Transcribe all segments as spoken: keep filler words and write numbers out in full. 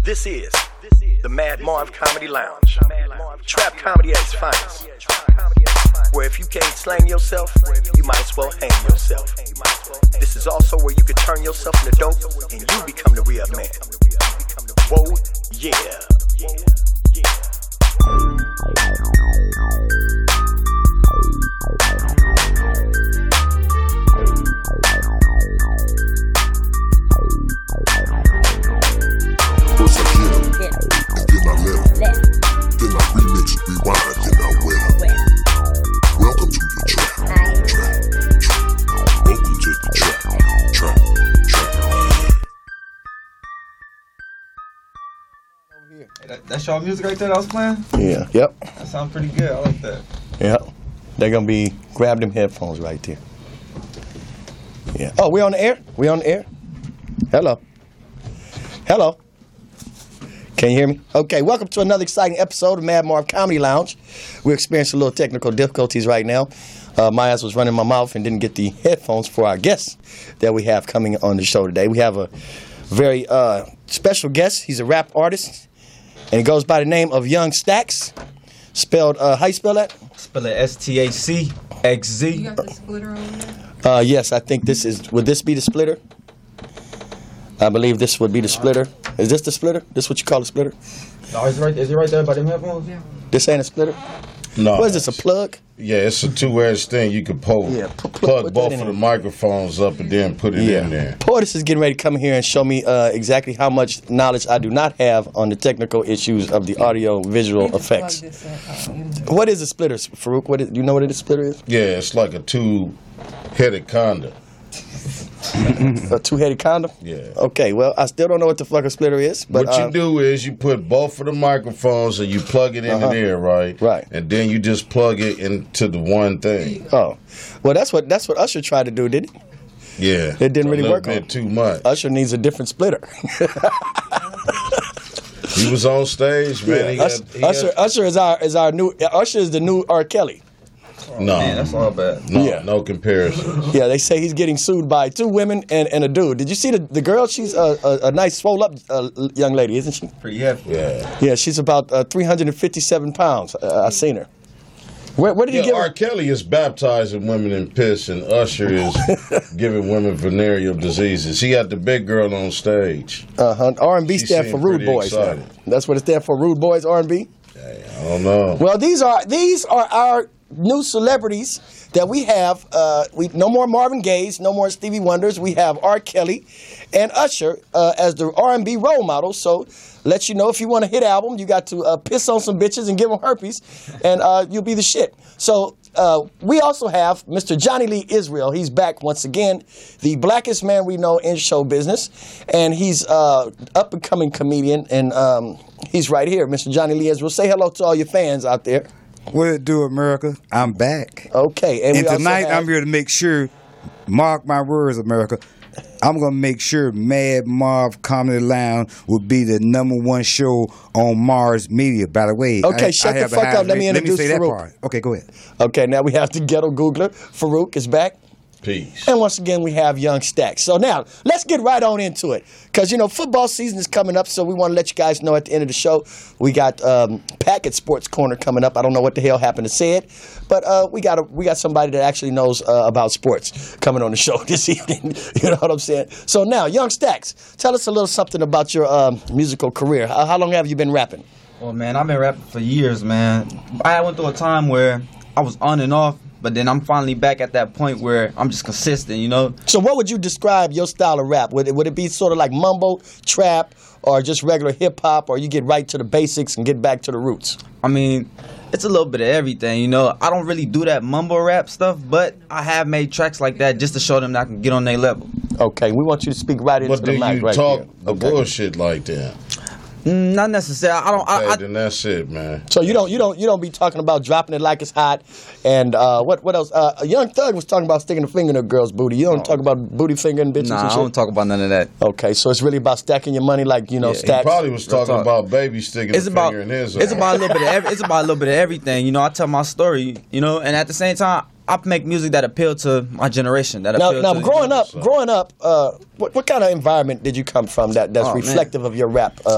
This is the Mad Marv Comedy Lounge. Trap comedy at its finest. Where if you can't slang yourself, you might as well hang yourself. This is also where you can turn yourself into dope and you become the real man. Whoa, yeah. First I hit him, and then I let him. Then I remix, rewind, then I wet him. Welcome to the trap, trap, trap. Welcome to the trap, trap, trap. That, that's y'all music right there that I was playing? Yeah, yep. That sounds pretty good. I like that. Yep. They're gonna be grab them headphones right there. Yeah. Oh, we on the air? We on the air? Hello. Hello. Can you hear me? Okay, welcome to another exciting episode of Mad Marv Comedy Lounge. We're experiencing a little technical difficulties right now. Uh, my ass was running my mouth and didn't get the headphones for our guests that we have coming on the show today. We have a very uh, special guest. He's a rap artist, and he goes by the name of Young Stacks. Spelled, uh, how you spell that? Spell it S T A C X Z. You got the splitter on there? Uh, yes, I think this is, would this be the splitter? I believe this would be the splitter. Is this the splitter? This what you call a splitter? No, is it right, is it right there by them headphones? Yeah. This ain't a splitter? No. What is this, a plug? Yeah, it's a two-edged thing. You can pull, Yeah, pu- pu- plug put both that in of the there. microphones up and then put it in there. Portis is getting ready to come here and show me uh, exactly how much knowledge I do not have on the technical issues of the audio visual You just plug effects. this in, uh, in. What is a splitter, Farouk? What is, do you know what a splitter is? Yeah, it's like a two-headed condom. A two-headed condom? Yeah. Okay, well, I still don't know what the fuck a splitter is. But what uh, you do is you put both of the microphones and you plug it into Uh-huh. there, right? Right. And then you just plug it into the one thing. Oh, well, that's what that's what Usher tried to do, did he? Yeah. It didn't a really little work bit on too much. Usher needs a different splitter. He was on stage, man. He Usher, had, he Usher, had, Usher is our is our new Usher is the new R. Kelly. no, Man, that's all bad. no, Yeah. no comparison. Yeah, they say he's getting sued by two women and, and a dude. Did you see the, the girl? She's a, a, a nice, swole up uh, young lady, isn't she? Pretty hefty. Yeah. Yeah, she's about uh, three hundred fifty-seven pounds. Uh, I seen her. Where, where did he Yeah, get R. her? Kelly is baptizing women in piss, and Usher is giving women venereal diseases. He had the big girl on stage. Uh-huh. R and B She stand seemed for Rude pretty Boys. now. excited. That's what it stands for, Rude Boys, R and B? I don't know. Well, these are these are our new celebrities that we have. Uh, we no more Marvin Gaye's, no more Stevie Wonders. We have R. Kelly and Usher uh, as the R and B role models. So let you know if you want a hit album, you got to uh, piss on some bitches and give them herpes, and uh, you'll be the shit. So uh, we also have Mister Johnny Lee Israel. He's back once again, the blackest man we know in show business, and he's uh, up and coming comedian, and um, he's right here, Mister Johnny Lee Israel. Say hello to all your fans out there. What it do, America? I'm back. Okay, and, And we also tonight have- I'm here to make sure, mark my words, America, I'm going to make sure Mad Marv Comedy Lounge will be the number one show on Mars Media. By the way, Okay, I, shut I the have a fuck high up. Let me rate- Let me introduce say that Farouk. part. Okay, go ahead. Okay, now we have the ghetto Googler. Farouk is back. Peace. And once again, we have Young Stacks. So now, let's get right on into it. Because, you know, football season is coming up, so we want to let you guys know at the end of the show, we got um, Packet Sports Corner coming up. I don't know what the hell happened to say it, but uh, we got a, we got somebody that actually knows uh, about sports coming on the show this evening. You know what I'm saying? So now, Young Stacks, tell us a little something about your um, musical career. How, how long have you been rapping? Well, man, I've been rapping for years, man. I went through a time where I was on and off, but then I'm finally back at that point where I'm just consistent, you know? So what would you describe your style of rap? Would it, would it be sort of like mumble, trap, or just regular hip-hop, or you get right to the basics and get back to the roots? I mean, it's a little bit of everything, you know? I don't really do that mumble rap stuff, but I have made tracks like that just to show them that I can get on their level. Okay, we want you to speak right into But the do mic you right talk here. the Okay. bullshit like that? Mm, not necessarily. I don't. Okay, I, I, then that's it, man. So you don't you don't you don't be talking about dropping it like it's hot, and uh, what what else? Uh, a Young Thug was talking about sticking a finger in a girl's booty. You don't talk about booty fingering bitches nah, and I shit. don't talk about none of that. Okay, so it's really about stacking your money, like you know, Yeah, he He stacks. probably was talking talk. about baby sticking It's a about finger in his it's eye. about a little bit of every, it's about a little bit of everything. You know, I tell my story. You know, and at the same time, I make music that appeal to my generation. That Now, appeal now to growing up, so. growing up, uh, what what kind of environment did you come from that that's Oh, man. reflective of your rap uh,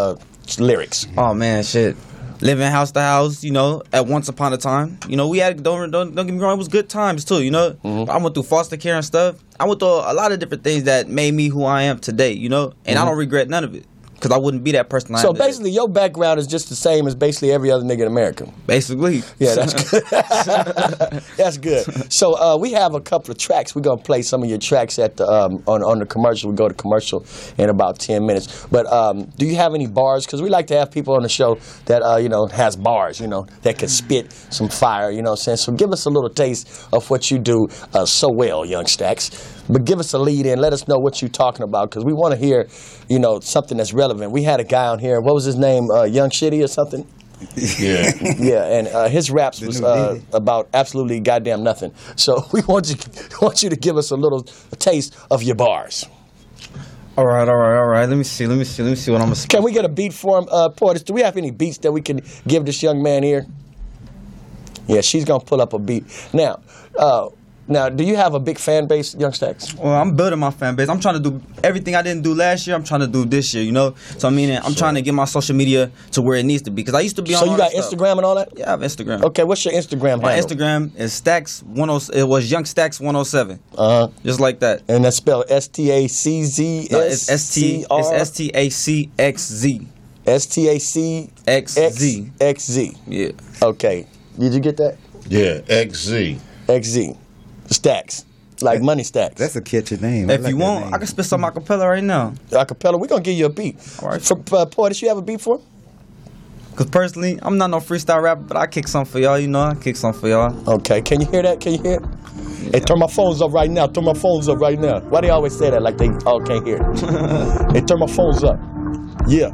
lyrics? Oh man, shit. Living house to house, you know, at once upon a time. You know, we had, don't, don't, don't get me wrong, it was good times too, you know. Mm-hmm. I went through foster care and stuff. I went through a lot of different things that made me who I am today, you know. And mm-hmm. I don't regret none of it. Because I wouldn't be that person I So am today. basically, your background is just the same as basically every other nigga in America. Basically. Yeah, that's good. That's good. So uh, we have a couple of tracks. We're gonna play some of your tracks at the um, on on the commercial. We go to commercial in about ten minutes. But um, do you have any bars? Because we like to have people on the show that uh, you know has bars. You know that can spit some fire. You know what I'm saying? So give us a little taste of what you do uh, so well, Young Stacks. But give us a lead in. Let us know what you're talking about because we want to hear, you know, something that's relevant. We had a guy on here. What was his name? Uh, Young Shitty or something? Yeah. Yeah, and uh, his raps was uh, about absolutely goddamn nothing. So we want you want you to give us a little taste of your bars. All right, all right, all right. Let me see. Let me see. Let me see what I'm gonna. Can we get a beat for him, uh, Portis? Do we have any beats that we can give this young man here? Yeah, she's gonna pull up a beat now. Uh, Now, do you have a big fan base, Young Stacks? Well, I'm building my fan base. I'm trying to do everything I didn't do last year. I'm trying to do this year, you know. So I mean, I'm sure. trying to get my social media to where it needs to be because I used to be so on. So you got Instagram and all that? Yeah, I have Instagram. Okay, what's your Instagram My handle? Instagram is Stacks one oh. It was Young Stacks one oh seven. Uh huh. Just like that. And that's spelled S T A C Z S. It's S T. It's S T A C X Z. S T A C X Z. X Z. Yeah. Okay. Did you get that? Yeah. X Z. X Z. Stacks. Like money stacks. That's a catchy name. If I like you that want, name. I can spit some acapella right now. Acapella, we're going to give you a beat. All right. For, uh, Portis, you have a beat for him? Because personally, I'm not no freestyle rapper, but I kick some for y'all, you know. I kick some for y'all. Okay. Can you hear that? Can you hear it? Yeah. Hey, turn my phones up right now. Turn my phones up right now. Why they always say that like they all can't hear it? Hey, turn my phones up. Yeah.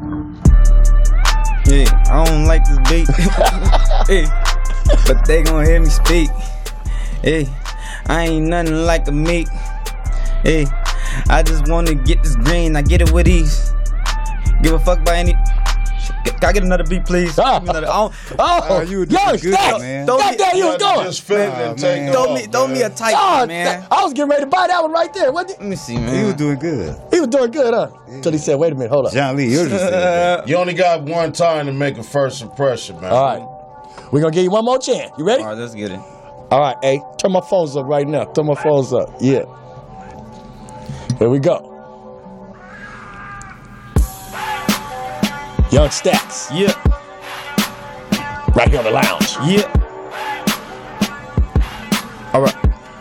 Yeah, I don't like this beat. Hey, but they gon' hear me speak. Hey, I ain't nothing like a meek. Hey, I just wanna get this green, I get it with ease. Give a fuck by any. Can I get another beat, please? Ah. Another, oh, Oh, Oh, you were doing Young good, Stacks. man. Don't God be- damn, you was going. Just feel it and take man. it throw off, me, throw me a man. tight Oh, one, man. I was getting ready to buy that one right there. What? Let me see, He was man. doing good. He was doing good, huh? Until he said, wait a minute, hold up. John Lee, you just said that. You only got one time to make a first impression, man. All right. We're going to give you one more chance. You ready? All right, let's get it. All right, hey, turn my phones up right now. Turn my phones up. Yeah. Here we go. Young Stacks, Yeah, right here on the lounge. yeah. All right.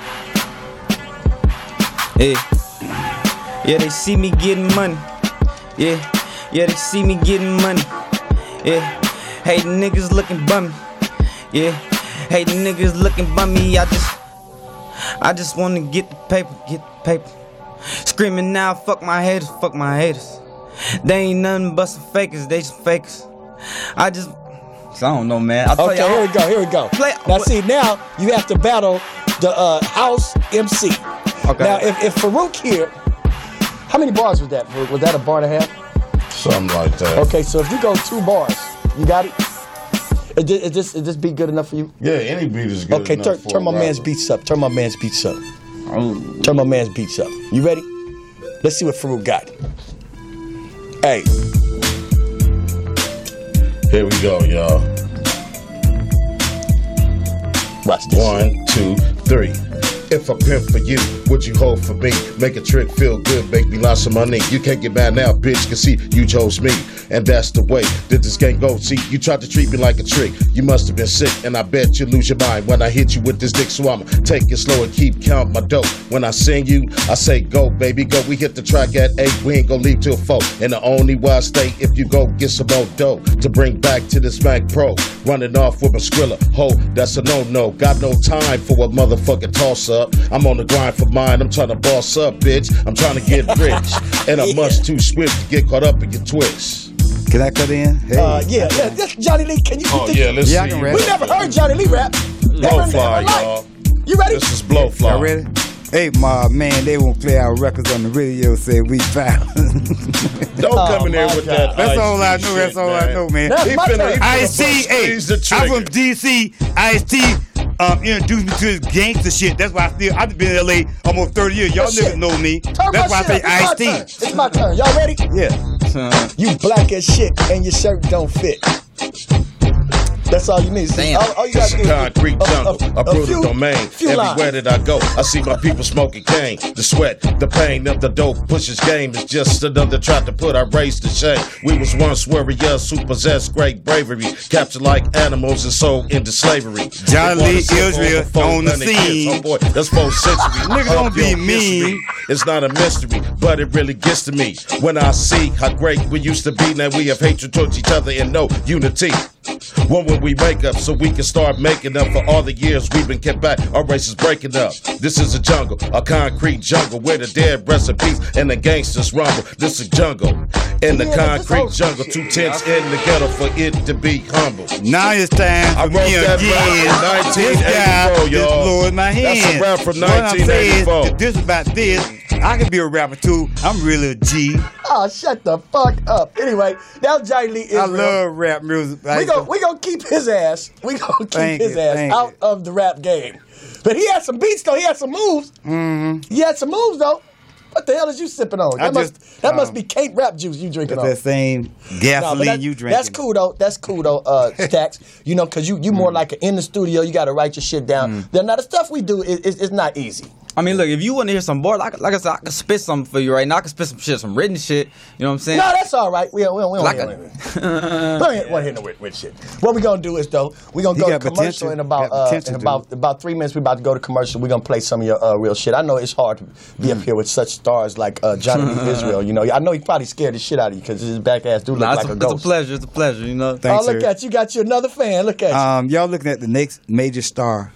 Hey, yeah, they see me getting money. Yeah, yeah, they see me getting money. Yeah, hey, the niggas looking bummy. Yeah, hey, the niggas looking bummy. I just, I just wanna get the paper, get the paper. Screaming now, fuck my haters, fuck my haters. They ain't nothing but some fakers, they just fakers. I just, I don't know, man. I'll tell Okay, you, here we go, here we go. Play- Now, see, now you have to battle the uh, house M C. Okay. Now, if, if Farouk here, how many bars was that, Farouk? Was that a bar and a half? Something like that. Okay, so if you go two bars, you got it? Is this, is this, is this beat good enough for you? Yeah, any beat is good. Okay, enough turn, for turn a my man's rapper. beats up. Turn my man's beats up. Oh. Turn my man's beats up. You ready? Let's see what Farouk got. Hey, Here we go, y'all. watch this. One, two, three. If I pimp for you, would you hold for me? Make a trick feel good, make me lost some money. You can't get mad now, bitch, cause see, you chose me. And that's the way that this game goes. See, you tried to treat me like a trick. You must have been sick, and I bet you lose your mind when I hit you with this dick. So I'ma take it slow and keep count my dough. When I sing you, I say go, baby, go. We hit the track at eight, we ain't gon' leave till four. And the only way I stay if you go get some more dough to bring back to this Mac Pro. Running off with a Skrilla, ho, that's a no-no. Got no time for a motherfucking toss-up. I'm on the grind for mine, I'm trying to boss up, bitch. I'm trying to get rich. And I'm Yeah. much too swift to get caught up in your twists. Can I cut in? Hey. Uh, yeah, yeah, that's Johnny Lee. Can you? Oh, think- yeah, let's Yeah, I see. can you. rap. We never heard Johnny Lee rap. Never in Blowfly, our life. y'all. You ready? This is Blowfly. Y'all ready? Hey, my man, they won't play our records on the radio. Say we found. Don't Oh, come in there my with God. that. That's Ice all I T know. That's shit, all I man. know, man. That's He my finna- turn. he finna Ice T, hey, squeeze the I'm trigger. from D C. Ice T um, introduced me to this gangster shit. That's why I still I've been in L A almost thirty years. Y'all That's never it. know me. Turn That's my why I shit say up. It's my Ice turn. T. It's my turn. Y'all ready? Yeah. You black as shit and your shirt don't fit. That's all you need. Damn. All, all you got It's to a do concrete is jungle, a, a brutal few, domain. Few Everywhere lines. that I go, I see my people smoking cane. The sweat, the pain of the dope pushes game is just another trap to put our race to shame. We was once warriors who possessed great bravery, captured like animals and sold into slavery. Johnny Lee Israel on the scene. Oh boy, that's four centuries. Nigga, don't of be your mean. history. It's not a mystery, but it really gets to me when I see how great we used to be. Now we have hatred towards each other and no unity. When will we wake up so we can start making up for all the years we've been kept back? Our race is breaking up. This is a jungle, a concrete jungle where the dead rest in peace and the gangsters rumble. This is jungle in the Yeah, this concrete whole jungle. shit. Two tents in the ghetto for it to be humble. Now it's time I for wrote me that again. rap in This guy nineteen eighty-four, just y'all. blowing my hand. That's a rap from What I'm saying is, nineteen eighty-four. if this about this, I can be a rapper too. I'm really a G. Oh, shut the fuck up. Anyway, that was Johnny Lee Israel. I love rap music. We gon' we gonna keep his ass. We gonna keep Thank his you, ass thank out you. of the rap game. But he had some beats though. He had some moves. Mm-hmm. He had some moves though. What the hell is you sipping on? I That must just, that um, must be Cape rap juice you drinking That's on. that same No, but gasoline that- you drinking. That's cool though. That's cool though, uh, Stacks. You know, cause you you more like a, in the studio. You got to write your shit down. Then now the stuff we do is, is, is not easy. I mean, look, if you want to hear some bars, like, like I said, I can spit something for you right now. I can spit some shit, some written shit. You know what I'm saying? No, that's all right. We don't, we don't, we don't, Like we a- don't, we don't want to hear no weird, weird shit. What we gonna do is though, we gonna You go to got commercial potential. in about You got uh, potential, in about about three minutes. We about to go to commercial. We gonna play some of your uh, real shit. I know it's hard to be up here with such stars like uh, Johnny Lee Israel. You know, I know he probably scared the shit out of you because his back ass do look Nah, like it's, a a, it's a ghost. pleasure. It's a pleasure. You know. Thanks, oh, look sir. at you! Got you another fan. Look at you. Um, y'all looking at the next major star.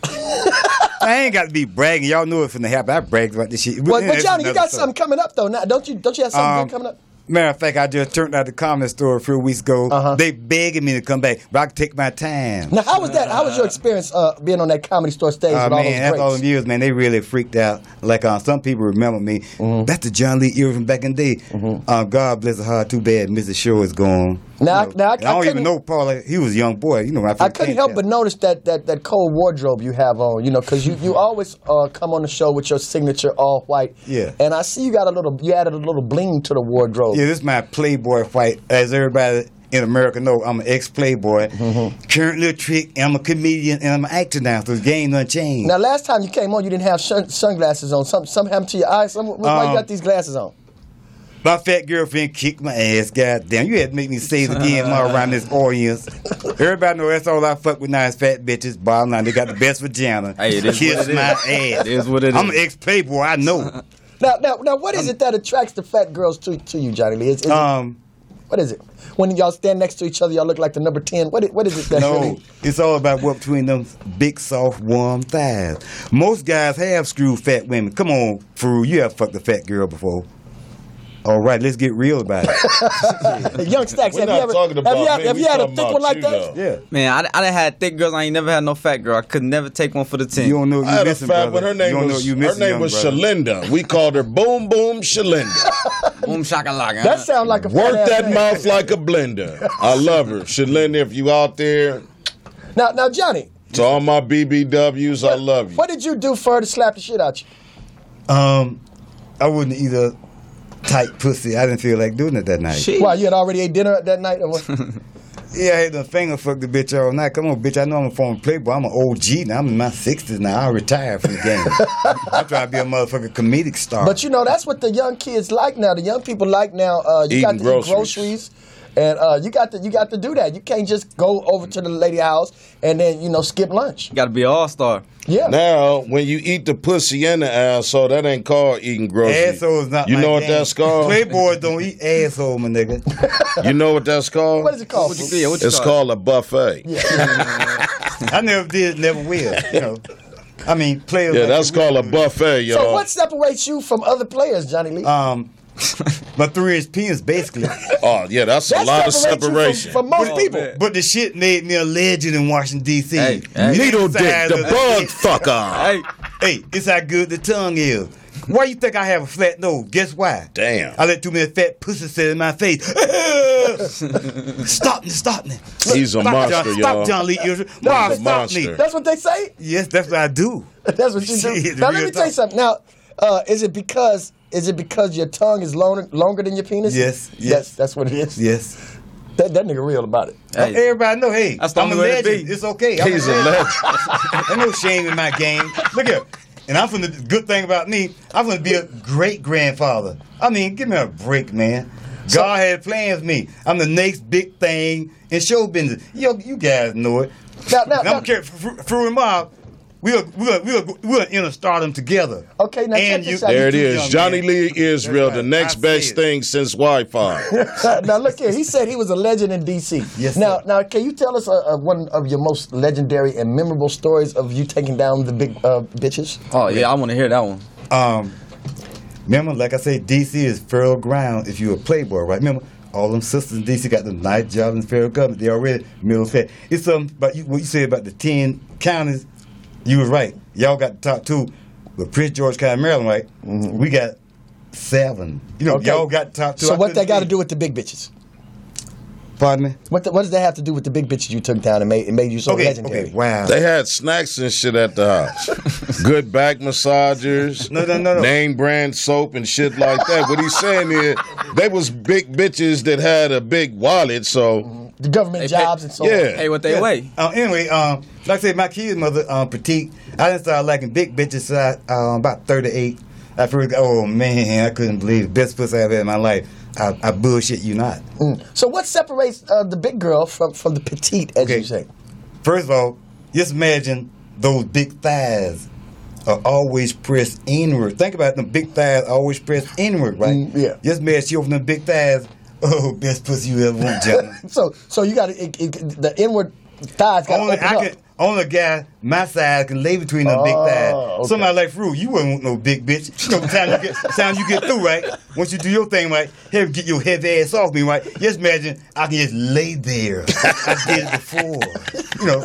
I ain't got to be bragging. Y'all know it's finna happen. I bragged about this shit. Well, yeah, but that's Johnny, you another got story. something coming up though. Now, don't you? Don't you have something Um, good coming up? Matter of fact, I just turned out the comedy store a few weeks ago. Uh-huh. They begging me to come back, but I can take my time. Now, how was that? How was your experience uh, being on that comedy store stage Oh with all man, those after all greats? them years, man, they really freaked out. Like uh, some people remember me. Mm-hmm. That's the John Lee Ear from back in the day. Uh, God bless her heart. Too bad Mister Show is gone. Now, You know, now I, I don't couldn't- even know Paul. Like, he was a young boy. You know, when I, I first couldn't came help to but notice that that that cold wardrobe you have on, you know, because you, you always uh, come on the show with your signature all white. Yeah. And I see you got a little, you added a little bling to the wardrobe. Yeah, this is my Playboy fight. As everybody in America know, I'm an ex-Playboy. Mm-hmm. Currently a trick. I'm a comedian and I'm an actor now. So the game done changed. Now, last time you came on, you didn't have sun- sunglasses on. Something, something happened to your eyes. Some, why you Um, got these glasses on? My fat girlfriend kicked my ass. Goddamn, you had to make me say it again more around this audience. Everybody know that's all I fuck with now is fat bitches. Bottom line, they got the best vagina. Hey, it is Kiss what it my is. ass. It is what it I'm is. an ex-Playboy. I know. Now, now, now, what is it that attracts the fat girls to, to you, Johnny Lee? Is, is it, Um, what is it? When y'all stand next to each other, y'all look like the number ten. What is, what is it that no, really? it's all about what between them big, soft, warm thighs. Most guys have screwed fat women. Come on, Fru, you have fucked a fat girl before. All right, let's get real about it. Young Stacks, We're have you not ever, talking have about you, had- me, have we you had a talking thick about one like you, that? though. Yeah. Man, I, I done had thick girls. I ain't never had no fat girl. I could never take one for the team. You don't know what I you had a missing, fat brother. one. Her you name don't know was what you her missing, name young was brother. Shalinda. We called her Boom Boom Shalinda. Boom shakalaka. That sounds like a Work fat-ass that name. mouth like a blender. I love her, Shalinda. If you out there, Now, now, Johnny, to all my B B Ws, I love you. what did you do for her to slap the shit out you? Um, I wouldn't eat a tight pussy. I didn't feel like doing it that night. Shit. Why, you had already ate dinner that night? Or what? Yeah, I had to finger fuck the bitch all night. Come on, bitch. I know I'm a former playboy. I'm an O G now. I'm in my sixties now. I retired from the game. I'm trying to be a motherfucking comedic star. But you know, that's what the young kids like now. The young people like now. Uh, you got Eating to groceries. eat groceries, and uh, you got to you got to do that. You can't just go over to the lady house and then you know skip lunch. You got to be an all star. Yeah. Now, when you eat the pussy and the asshole, that ain't called eating groceries. asshole is not You my know what game. that's called? Playboys don't eat asshole, my nigga. You know what that's called? What is it called? What you, yeah, what you It's call called a buffet. I never did, never will. You know. I mean, players. Yeah, like that's you really called a do. buffet, y'all. So what separates you from other players, Johnny Lee? Um, my three-inch penis, basically. Oh, yeah, that's a that lot of separates you separation. from, from most Oh, people. man. But the shit made me a legend in Washington, D C Hey, hey. Needle dick, Inside the of bug dick. fucker. Hey, Hey, it's how good the tongue is. Why you think I have a flat nose? Guess why? Damn. I let too many fat pussies sit in my face. Stop me, stop me. He's a Stop, monster, John, y'all. Stop, John Lee Israel. Why a stop monster. me? That's what they say. Yes, that's what I do. That's what you do. Shit, Now let real me tell you talk. something. Now, uh, is it because is it because your tongue is longer longer than your penis? Yes, yes. That's, that's what it is. Yes. That, that nigga real about it. Hey. Everybody know, hey, That's the I'm a only way to legend. be. It's okay. I'm He's a legend. There's no shame in my game. Look here. And I'm from the good thing about me, I'm going to be a great grandfather. I mean, give me a break, man. So- God had plans for me. I'm the next big thing in show business. You, you guys know it. Now, now, And I'm now- carrying through and Mob. We'll we'll we'll we'll enter stardom together. Okay, now check and this you, out. There it you is. young Johnny man. Lee Israel, the That's next right. I best said. thing since Wi-Fi. now look here. He said he was a legend in D C. Yes, Now, sir. now, can you tell us uh, uh, one of your most legendary and memorable stories of you taking down the big uh, bitches? Oh yeah, I want to hear that one. Um, remember, like I said, D C is fertile ground if you're a playboy, right? Remember, all them sisters in D C got them nice jobs in the federal government. They already middle fed. It's something about you, what you said about the ten counties. You was right. Y'all got the top two. But Prince George County, Maryland, right? Mm-hmm. We got seven. You know, Okay. y'all got the top two. So I what couldn't that got to see. do with the big bitches? Pardon me? What, the, what does that have to do with the big bitches you took down and made, and made you so Okay, legendary? okay, wow. They had snacks and shit at the house. Good back massagers, No, no, no, no. name brand soap and shit like that. What he's saying is, they was big bitches that had a big wallet, so The government They pay- jobs and so Yeah. on. Hey, what they Yeah. weigh? Uh, anyway, um, like I said, my kid's mother, um, petite. I didn't start liking big bitches at uh, about thirty-eight. I first, oh man, I couldn't believe it. Best pussy I've ever had in my life. I, I bullshit you not. Mm. So what separates uh, the big girl from, from the petite, as Okay. you say? First of all, just imagine those big thighs are always pressed inward. Think about them big thighs always pressed inward, right? Mm, yeah. Just imagine she open them big thighs. Oh, best pussy you ever want, John. So so you got to the inward thighs got to only open I up. can, only a guy my size can lay between them big Oh, thighs. okay. Somebody like Fru, you wouldn't want no big bitch. You know, the time you get, time you get through, right? Once you do your thing, right, here get your heavy ass off me, right? Just imagine I can just lay there. I did it before, you know.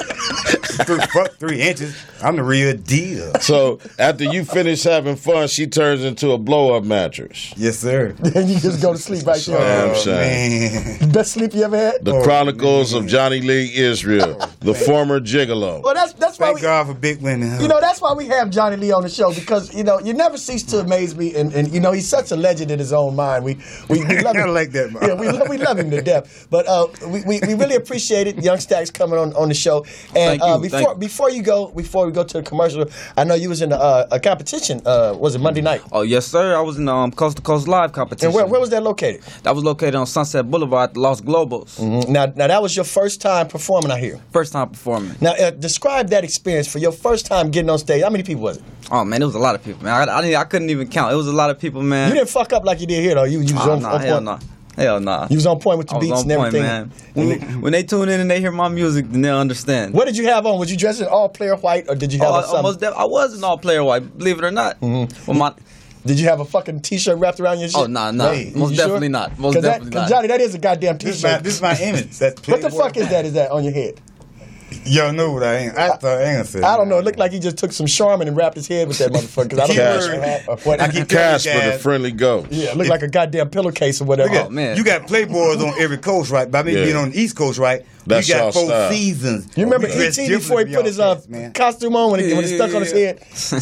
Three, fuck three inches. I'm the real deal. so after you finish having fun, she turns into a blow-up mattress. Yes, sir. and you just go to sleep right there. Damn Oh, shame. man. Best sleep you ever had? The Oh, Chronicles of Johnny Lee Israel, the former gigolo. Well, that's that's why Thank we. God for big women. Huh? You know, that's why we have Johnny Lee on the show, because, you know, you never cease to amaze me. And, and you know, he's such a legend in his own mind. We we, we love I him. like that, man. Yeah, we, love, we love him to death. But uh, we, we, we really appreciate it, Young Stacks, coming on, on the show. And Thank you, uh, thank before you. before you go, before we go to the commercial, I know you was in a, uh, a competition. Uh, was it Monday night? Oh yes, sir. I was in um Coast to Coast Live competition. And where, where was that located? That was located on Sunset Boulevard at the Los Globos. Mhm. Now, now that was your first time performing out here. First time performing. Now, uh, describe that experience for your first time getting on stage. How many people was it? Oh man, it was a lot of people, man. I, I, didn't- I couldn't even count. It was a lot of people, man. You didn't fuck up like you did here, though. You, you was Oh, on, nah, on hell point. nah. Hell nah. You was on point with the I was beats on and point, everything. man. When, when they tune in and they hear my music, then they'll understand. What did you have on? Was you dressed in all player white, or did you have Oh, a I, something? almost def- I was an all player white, believe it or not. Mm-hmm. Well, my, Did you have a fucking T-shirt wrapped around your shit? Oh, nah, nah. Hey, Most you definitely not. Most 'Cause that- definitely 'cause not. Johnny, that is a goddamn This is my, T-shirt. this is my image. That's What the Playboy. fuck is that? Is that on your head? Y'all know what I ain't. I thought I ain't gonna say. I don't know. It looked like he just took some Charmin and wrapped his head with that motherfucker. 'Cause I don't know Cash. what hat or what. I keep telling you Casper, the guys, friendly ghost. Yeah, it looked like a goddamn pillowcase or whatever. Look at, Oh, man. You got Playboys on every coast, right? By me Yeah. being on the East Coast, right? That's we got y'all four style. seasons. You remember We E dress T before he differently put his y'all uh, cats, man. costume on when he, when he stuck on his head?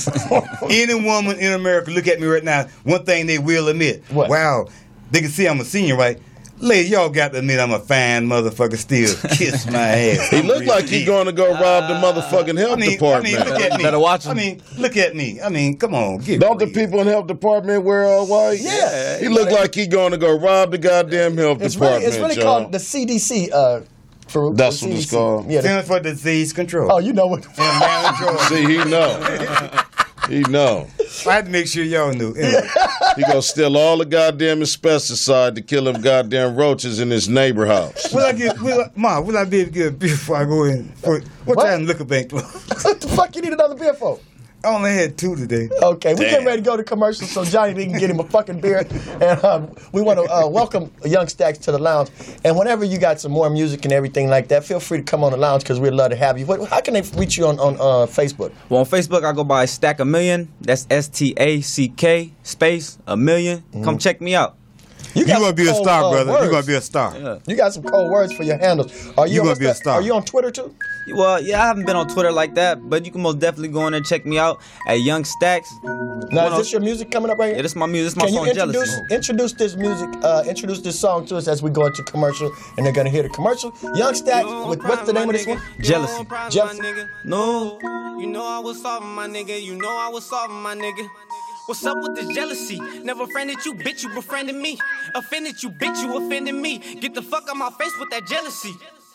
Any woman in America, look at me right now. One thing they will admit. What? Wow, they can see I'm a senior, right? Lady, y'all got to admit I'm a fine motherfucker still. Kiss my ass. He I'm looked real like he deep. going to go rob the motherfucking health I mean, I department. mean, look at me. Better watch him. I mean, look at me. I mean, come on, get Don't the please. people in health department wear all white? Yeah. He looked like he going to go rob the goddamn health It's really, department, it's really y'all. called the C D C. Uh, for, That's for what it's C D C. called. Yeah. the- Center for Disease Control. oh, you know what? In Atlanta, Georgia. See, he know. He know. I had to make sure y'all knew. Anyway. He gonna steal all the goddamn asbestos to kill them goddamn roaches in his neighbor house. Will I get, will I, Ma, will I be able to get a beer before I go in? For, what, What? time liquor bank close? What the fuck you need another beer for? I only had two today. Okay, we Damn. getting ready to go to commercial so Johnny Lee can get him a fucking beer. And um, we want to uh, welcome Young Stacks to the lounge. And whenever you got some more music and everything like that, feel free to come on the lounge because we'd love to have you. What, how can they reach you on, on uh, Facebook? Well, on Facebook, I go by Stack a Million. That's S T A C K space a million. Come check me out. You got gonna be a some cold, star, uh, brother. words. You gonna be a star. Yeah. You got some cold words for your handles. Are you, You on gonna be a that- star. Are you on Twitter too? Well, yeah, I haven't been on Twitter like that, but you can most definitely go in there and check me out at Young Stacks. Now, One is this your music coming up right here? Yeah, this is my music. This is my Can you song introduce Jealousy. introduce this music, uh, introduce this song to us as we go into commercial, and they're gonna hear the commercial. Young Stack, with, what's the name of this one? Jealousy. Jealousy. No. You know I was solving my nigga. You know I was solving my nigga. What's up with this jealousy? Never friended you, bitch, you befriended me. Offended you, bitch, you offended me. Get the fuck out my face with that jealousy.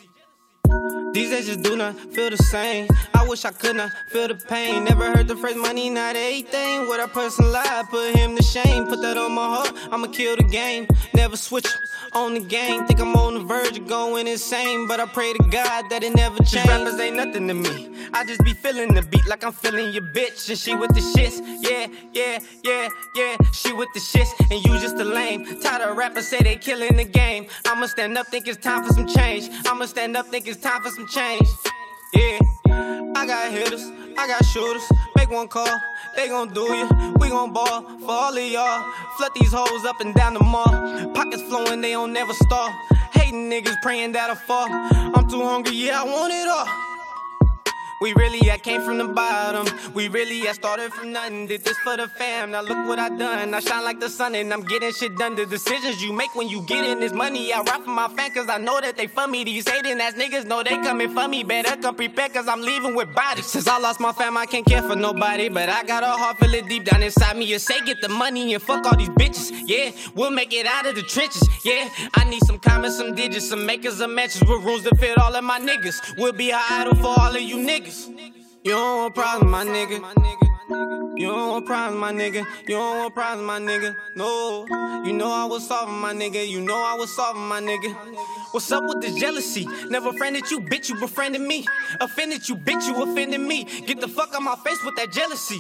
These days just do not feel the same. I wish I could not feel the pain. Never heard the phrase money not everything. What a person lied, put him to shame. Put that on my heart, I'ma kill the game. Never switch on the game. Think I'm on the verge of going insane, but I pray to God that it never change. These rappers ain't nothing to me. I just be feeling the beat like I'm feeling your bitch. And she with the shits, yeah, yeah, yeah, yeah. She with the shits, and you just a lame. Tired of rappers say they killing the game. I'ma stand up, think it's time for some change. I'ma stand up, think it's time for some change. Yeah, I got hitters, I got shooters. Make one call, they gon' do you. We gon' ball for all of y'all. Flood these hoes up and down the mall. Pockets flowing, they don't never stall. Hating niggas praying that I fall. I'm too hungry, yeah, I want it all. We really, I came from the bottom. We really, I started from nothing. Did this for the fam. Now look what I done. I shine like the sun and I'm getting shit done. The decisions you make when you get in this money. I rap for my fan cause I know that they for me. These hating ass niggas know they coming for me. Better come prepared cause I'm leaving with bodies. Since I lost my fam, I can't care for nobody. But I got a heart feeling deep down inside me. You say get the money and fuck all these bitches. Yeah, we'll make it out of the trenches. Yeah, I need some comments, some digits, some makers of matches with rooms to fit all of my niggas. We'll be an idol for all of you niggas. You don't want problems, my nigga. You don't want problems, my nigga. You don't want problems, my nigga. No, you know I was solving my nigga. You know I was solving my nigga. What's up with this jealousy? Never friended you, bitch, you befriended me. Offended you, bitch, you offended me. Get the fuck out my face with that jealousy.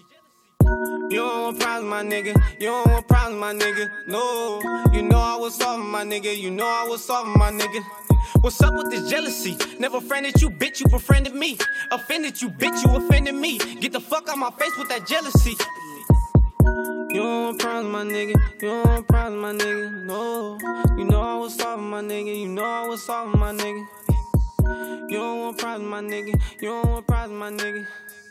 You don't want problems, my nigga. You don't want problems, my nigga. No, you know I was solving my nigga. You know I was solving my nigga. What's up with this jealousy? Never friended you, bitch, you befriended me. Offended you, bitch, you offended me. Get the fuck out my face with that jealousy. You don't want problems, my nigga. You don't want problems, my nigga. No, you know I was solving my nigga. You know I was solving my nigga. You don't want problems, my nigga. You don't want problems, my nigga.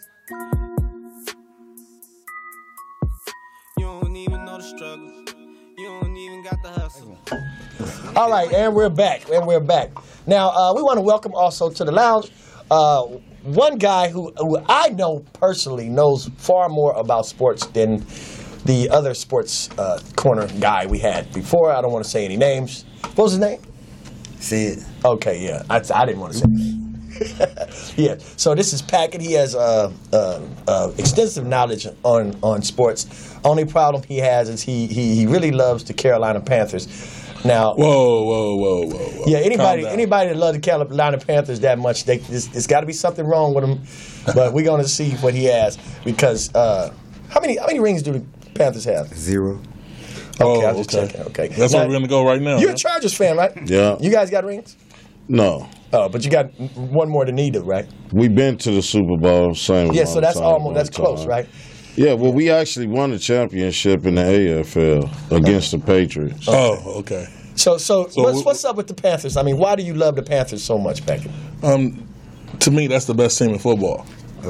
You don't even know the struggle. You don't even got the hustle. All right, and we're back, and we're back. Now, uh, we want to welcome also to the lounge uh, one guy who, who I know personally knows far more about sports than the other sports uh, corner guy we had before. I don't want to say any names. What was his name? Sid. Okay, yeah. I, I didn't want to say that. Yeah, so this is Packett. He has uh, uh, uh, extensive knowledge on, on sports. Only problem he has is he, he, he really loves the Carolina Panthers. Now, whoa, whoa, whoa, whoa, whoa. Yeah, anybody anybody that loves the Carolina Panthers that much, they, there's, there's got to be something wrong with him. But we're going to see what he has because uh, how many how many rings do the Panthers have? Zero. Okay, oh, I was just okay. checking. Okay, That's now, where we're going to go right now. You're huh? a Chargers fan, right? Yeah. You guys got rings? No. Oh, but you got one more than neither, right? We've been to the Super Bowl, same Yeah, amount so of that's time, almost one that's close, time. right? Yeah, well, we actually won the championship in the A F L against the Patriots. Oh, okay. So, so, So what's, we- what's up with the Panthers? I mean, why do you love the Panthers so much, Packett? Um, to me, that's the best team in football.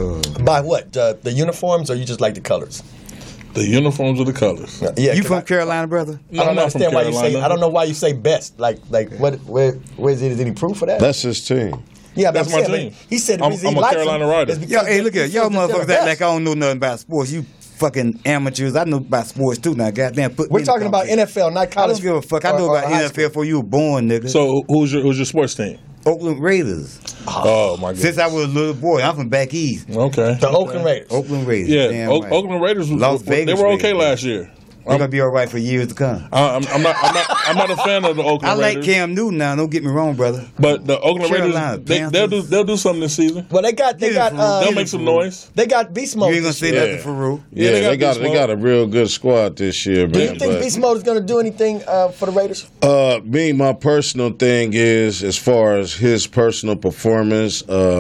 By what? Uh, the uniforms, or you just like the colors? The uniforms or the colors. Yeah, You 'cause from I, Carolina, brother? No, I don't I'm not from understand why you Carolina. say. I don't know why you say best. Like, like what? Where? Where is it? Is any proof for that? That's his team. yeah, but that's I'm my saying, team. but He said the I'm- reason I'm he a likes Carolina them rider. is because Yo, hey, they- look he at y'all feels that they're motherfuckers act best. like I don't know nothing about sports. You fucking amateurs. I know about sports too now. Goddamn, put me We're in the talking about conversation. N F L, not I college. don't give a fuck. I or- know or about high N F L before you were born, nigga. So who's your who's your sports team? Oakland Raiders. Oh, my goodness. Since I was a little boy, I'm from back east. Okay. The Oakland Raiders. Oakland Raiders. Yeah, Damn o- right. Oakland Raiders. Was, Las they Vegas were okay Raiders. last year. They're I'm, gonna be all right for years to come. I- I'm, I'm not. I'm not. I'm not a fan of the Oakland I like Raiders. Cam Newton now. Don't get me wrong, brother. But the Oakland Carolina Raiders, they, they'll do Panthers. they'll do something this season. Well, they got they got Beautiful. uh, They'll make some noise. they got Beast Mode. You ain't gonna this say year. Yeah. nothing for Rue. Yeah, Yeah, they they got got Beast they got a real good squad this year, Do you man. think but- Beast Mode is going to do anything uh, for the Raiders? Uh, me, my personal thing is, as far as his personal performance, um,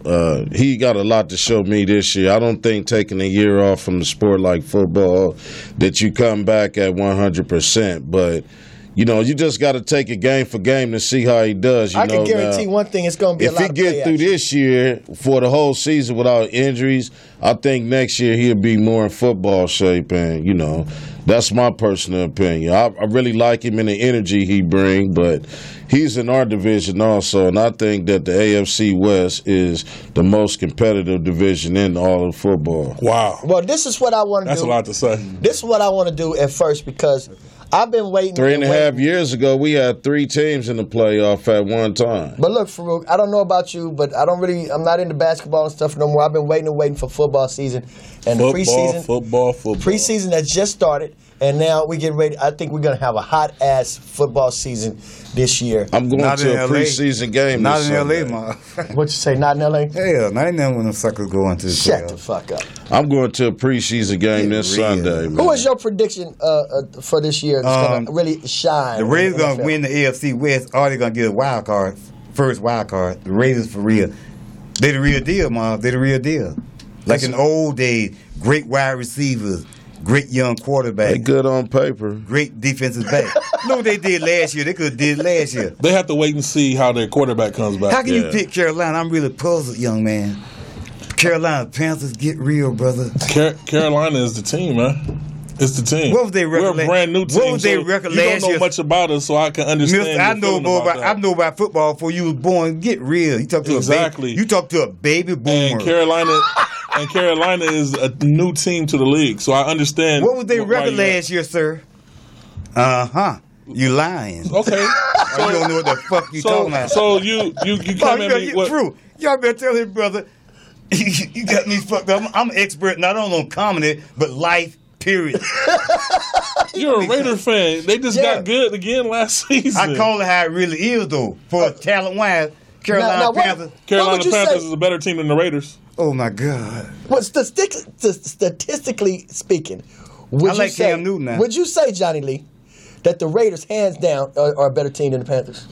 uh, he got a lot to show me this year. I don't think taking a year off from the sport like football that you come back at one hundred percent. But, you know, you just got to take it game for game to see how he does. You I know, can guarantee now, one thing: it's going to be a if lot he of get play through action. this year for the whole season without injuries, I think next year he'll be more in football shape. And, you know, that's my personal opinion. I, I really like him and the energy he brings, but he's in our division also, and I think that the A F C West is the most competitive division in all of football. Wow. Well, this is what I want to do. That's a lot to say. This is what I want to do at first because I've been waiting. Three and a half waiting. years ago, we had three teams in the playoff at one time. But look, Farouk, I don't know about you, but I don't really, I'm not into basketball and stuff no more. I've been waiting and waiting for football season. And Football, the preseason, football, football. preseason has just started, and now we get ready. I think we're going to have a hot-ass football season this year. I'm going Not in to a L A. preseason game Not this in L A, Sunday. ma. What you say, not in L A? Hell, not in there when them suckers go into the Shut the playoffs. fuck up. I'm going to a preseason game Get this real. Sunday, man. Who is your prediction uh, uh, for this year that's going Um, to really shine? The Raiders in the gonna N F L? win the A F C West, or they gonna get a wild card, first wild card. The Raiders for real. They the real deal, ma. They the real deal. Like in the old days, great wide receivers, great young quarterback, They good on paper. great defensive back. Look what they did last year. They could have did last year. They have to wait and see how their quarterback comes back. How can Yeah. you pick Carolina? I'm really puzzled, young man. Carolina Panthers, get real, brother. Car- Carolina is the team, man. It's the team. What was their We're record la- a brand new what team. was their so record you don't last know year? much about us, so I can understand. Mister, I your know feeling more about about, I that. know about football before you was born. Get real. You talk to Exactly. a baby. You talk to a baby boomer. And Carolina, and Carolina is a new team to the league, so I understand. What was their wh- why record you- last year, sir? Uh huh. You lying. Okay, you don't know what the fuck you so talking about. so you you you Oh, come you at better me get with through. Y'all better tell him, brother. You got me fucked up. I'm, I'm an expert not only on comedy but life. Period. you're a Raider fan. They just Yeah. got good again last season. I call it how it really is, though. For talent wise, Carolina Now- now what- Panthers. Carolina What would you Panthers say- is a better team than the Raiders. Oh my God. Well, statistic, st- statistically speaking, would I you like say, Cam Newton now. would you say, Johnny Lee, that the Raiders, hands down, are, are a better team than the Panthers?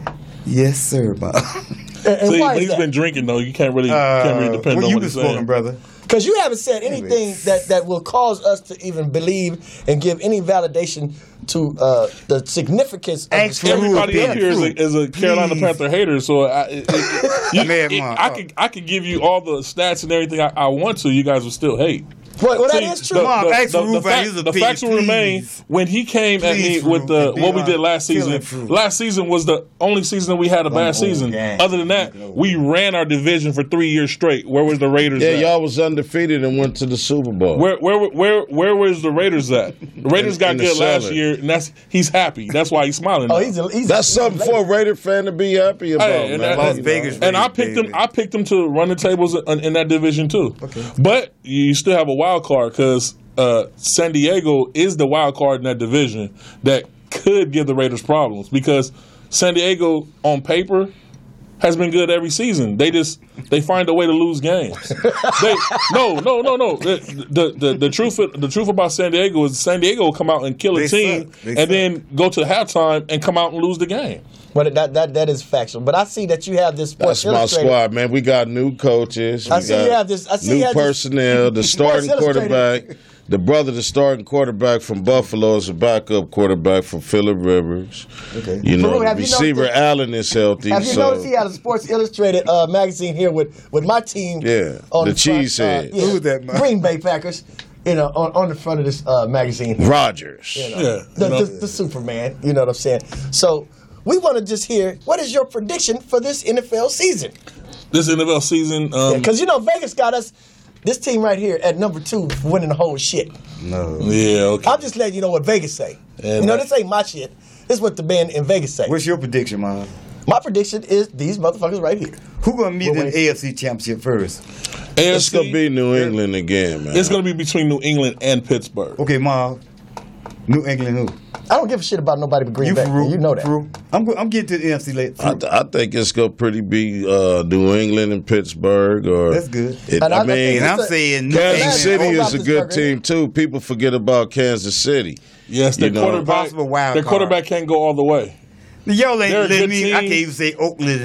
Yes, sir, Bob. And, and See, why but is he's been that? drinking though. You can't really can't really depend well, on you what been he's saying. spoken, brother. Because you haven't said anything that, that will cause us to even believe and give any validation to uh, the significance of Ask the for Everybody Rule, up here is Rule. a, is a Carolina Please. Panther hater, so I, it, it, you, Man, it- man, I uh, could I could give you all the stats and everything I, I want to. You guys will still hate. Well, well, that See, is true. The, Mom, the, ask the, Rube the, about fact, his the opinion, facts will remain please. when he came at Please, me with the Rube, be what we did honest. last Feel season. it, Rube. Last season was the only season that we had a bad old season. gang. Other than that, we ran our division for three years straight. Where was the Raiders? Yeah, at? y'all was undefeated and went to the Super Bowl. Where where where where was the Raiders at? The Raiders In- got in the good last cellar. year, and that's he's happy. That's why he's smiling. Oh, now. he's a, he's That's he's something a for a Raider fan to be happy about, Hey, and man. that- Las Vegas and I Raiders, picked baby. them. I picked them to run the tables in, in that division too. Okay. But you still have a wild card because uh, San Diego is the wild card in that division that could give the Raiders problems because San Diego on paper has been good every season. They just they find a way to lose games. they, no, no, no, no. The, the the the truth the truth about San Diego is San Diego will come out and kill a They team suck. They and suck. then go to halftime and come out and lose the game. But that, that that is factual. But I see that you have this Sports That's my Illustrated. squad, man. We got new coaches. I we see got you have this- I see new you have this- personnel. The starting Sports Illustrated. quarterback, the brother, the starting quarterback from Buffalo is a backup quarterback from Phillip Rivers. Okay. You know, Farouk, the have you receiver noticed- Allen is healthy. Have you so noticed he had a Sports Illustrated uh, magazine here with, with my team? Yeah, on the front, cheese uh, head. yeah, Who was that, Mike? Green Bay Packers. You know, on, on the front of this uh, magazine. Rogers. You know, Yeah, the, you know. the, the Superman. You know what I'm saying? So we want to just hear what is your prediction for this N F L season? This N F L season, um, Because you know Vegas got us this team right here at number two for winning the whole shit. No. yeah, okay. I'm just letting you know what Vegas say. Yeah, you know, man. this ain't my shit. This is what the band in Vegas say. What's your prediction, Mom? My prediction is these motherfuckers right here. Who gonna meet Well, in wait. the A F C Championship first? A F It's C, gonna be New England again, man. It's going to be between New England and Pittsburgh. Okay, Mom. New England who? I don't give a shit about nobody but Green You Bay. Farouk? You know that. Farouk? I'm go- I'm getting to the N F C later. I, th- I think it's gonna pretty be uh, New England and Pittsburgh. Or That's good. It, And I- I I think mean, And I'm It's a- saying New Kansas England. City Hold is on, a good Pittsburgh. team too. People forget about Kansas City. Yes, their You know, quarterback. possible wild their card. quarterback can't go all the way. Y'all They're a ain't letting good me. team. I can't even say Oakland.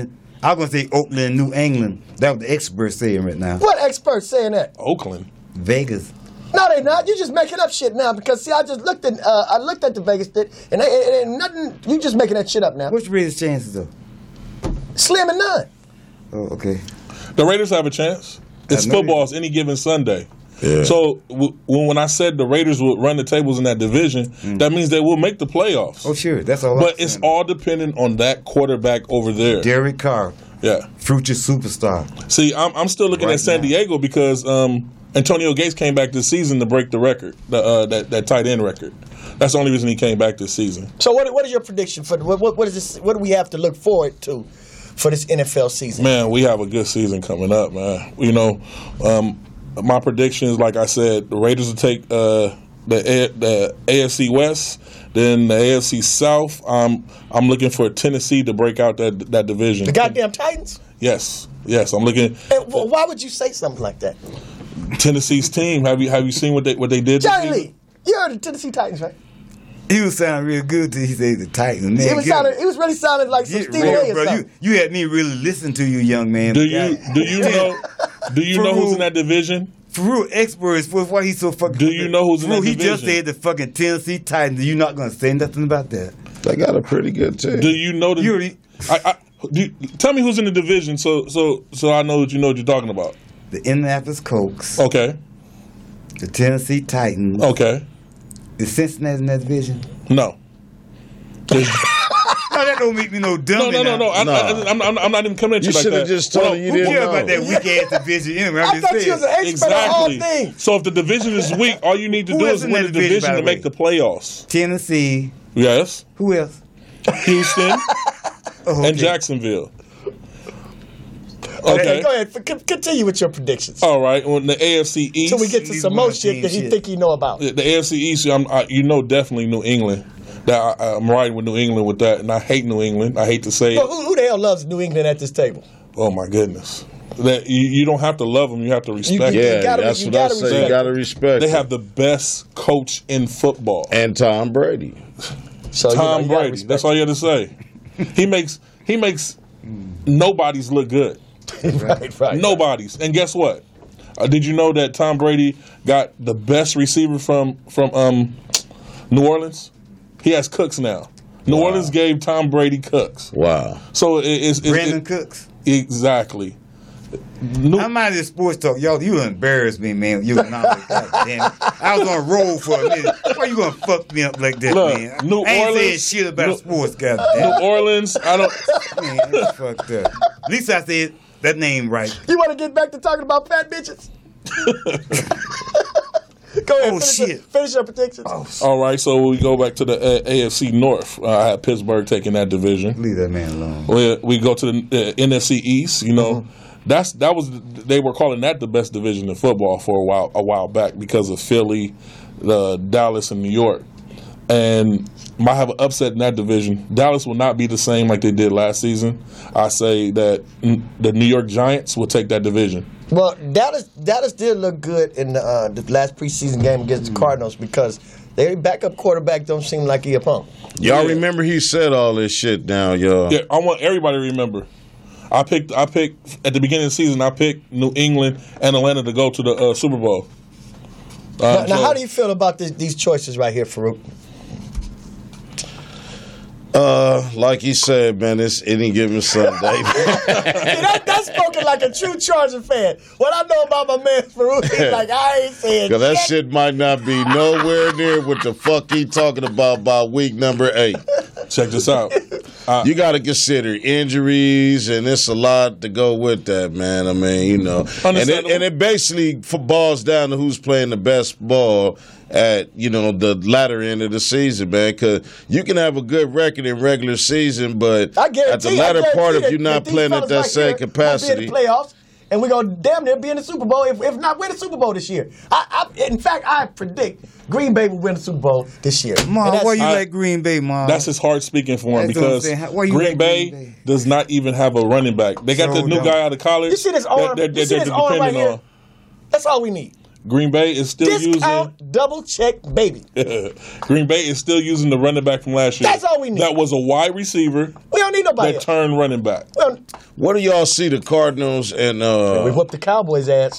I was gonna say Oakland, New England. That was the experts saying right now. What experts saying that? Oakland. Vegas. No, they not. You're just making up shit now because see, I just looked at uh, I looked at the Vegas shit and it, it ain't nothing. You just making that shit up now. What's the Raiders' chances though? Slim and none. Oh, okay. The Raiders have a chance. It's I know football. you- It's any given Sunday. Yeah. So w- when I said the Raiders would run the tables in that division, that means they will make the playoffs. Oh, sure. That's all. But I'm it's saying. all dependent on that quarterback over there. Derek Carr, Yeah. future superstar. See, I'm, I'm still looking Right at San now. Diego because um, Antonio Gates came back this season to break the record, the, uh, that that tight end record. That's the only reason he came back this season. So what what is your prediction for what what, what is this? What do we have to look forward to for this N F L season? Man, we have a good season coming up, man. You know, um, my prediction is, like I said, the Raiders will take uh, the A- the A F C West, then the A F C South. I'm I'm looking for Tennessee to break out that that division. The goddamn Titans. Yes, yes, I'm looking. And wh- why would you say something like that? Tennessee's team. Have you have you seen what they what they did? this Johnny season? Lee, you heard the Tennessee Titans, right? He was sounding real good till he said the Titans. Man, He was get sounding, him. he was really sounding like some Get Stevie real, Ray or bro. You, something. you had me really listen to you, young man. Do you do you know do you know who's in that division? For real, experts, for why he's so fucking. Do you know who's in Bro, that he just division? said the fucking Tennessee Titans. You're not gonna say nothing about that. They got a pretty good team. Do you know the? You already- I, I, do you- tell me who's in the division, so so so I know that you know what you're talking about. The Indianapolis Colts, Okay, the Tennessee Titans, okay, the Cincinnati in that division. no. There's- No, that don't make me no dumb. No, no, no, no. I, Nah. I, I'm, I'm, I'm not even coming at you, You like should that. have just told Well, her you Who didn't cares know. about that weak ass division? Anyway, I'm I just thought saying. you was an expert on all Exactly. things. So if the division is weak, all you need to Who do else is in win that the division, division by to the make way? the playoffs. Tennessee. Yes, Who else? Houston Oh, and okay. Jacksonville. Okay, Okay. go ahead. F- c- continue with your predictions. All right. On the A F C East, Till we get to These some one more shit team that he shit. think he know about. the A F C East, I'm, I, you know, definitely New England. That I, I'm riding with New England with that, and I hate New England. I hate to say Well, it. who, who the hell loves New England at this table? Oh my goodness, that you, you don't have to love them; you have to respect. you- them. Yeah, gotta- that's you what gotta I say. respect. You got to respect. They it. have the best coach in football, and Tom Brady. So, you know, Tom you gotta Brady. respect That's all you have to say. He makes he makes nobody's look good. it. right, right. Nobody's. And guess what? Uh, did you know that Tom Brady got the best receiver from from um, New Orleans? He has Cooks now. New Wow. Orleans gave Tom Brady Cooks. Wow. So it, it's, it's Brandon it- Cooks. exactly. New, I'm out of this sports talk. Y'all, you embarrassed me, man. You knowledge. God damn it. I was on a roll for a minute. Why you gonna fuck me up like that, Look, man? New I ain't saying Orleans- shit about New- sports, God New damn. Orleans. I don't. Man, that's fucked up. At least I said that name right. You want to get back to talking about fat bitches? Go ahead. Oh, finish, shit. Your, finish your predictions. All right, so we go back to the uh, A F C North. Uh, I had Pittsburgh taking that division. Leave that man alone. We, we go to the uh, N F C East. You know, that's that was they were calling that the best division in football for a while a while back because of Philly, the Dallas, and New York. And might have an upset in that division. Dallas will not be the same like they did last season. I say that mm, the New York Giants will take that division. Well, Dallas Dallas did look good in the, uh, the last preseason game against the Cardinals because their backup quarterback don't seem like he a punk. Y'all Yeah. remember he said all this shit down, y'all. Yeah, I want everybody to remember. I picked. I picked at the beginning of the season. I picked New England and Atlanta to go to the uh, Super Bowl. Uh, Now, now so- how do you feel about this, these choices right here, Farouk? Uh, like he said, man, it's any given Sunday. See, that, that's spoken like a true Charger fan. What I know about my man Farouk, he's like, I ain't saying Cause that shit. shit might not be nowhere near what the fuck he talking about by week number eight. Check this out. You got to consider injuries, and it's a lot to go with that, man. I mean, you know, and it, Understandable. and it basically f- boils down to who's playing the best ball at, you know, the latter end of the season, man. Because you can have a good record in regular season, but I guarantee at the I latter guarantee part, if that- you're not that these playing at fellas that right same here might be in capacity. the playoffs, and we're going to damn near be in the Super Bowl, if, if not win the Super Bowl this year. I, I, in fact, I predict Green Bay will win the Super Bowl this year. Mom, And that's- why you I- like Green Bay, Mom? That's his heart speaking for him That's what I'm because saying. How- why you Green like Bay, Green Bay? does not even have a running back. They got So the new dumb. guy out of college. You see this that arm? they're, You they're, see they're this arm right depending here? on. That's all we need. Green Bay is still Discount, double check, baby. using Green Bay is still using the running back from last year. That's all we need. That was a wide receiver. We don't need no Nobody that else. turn running back. Well, What do y'all see the Cardinals and uh we whooped the Cowboys' ass.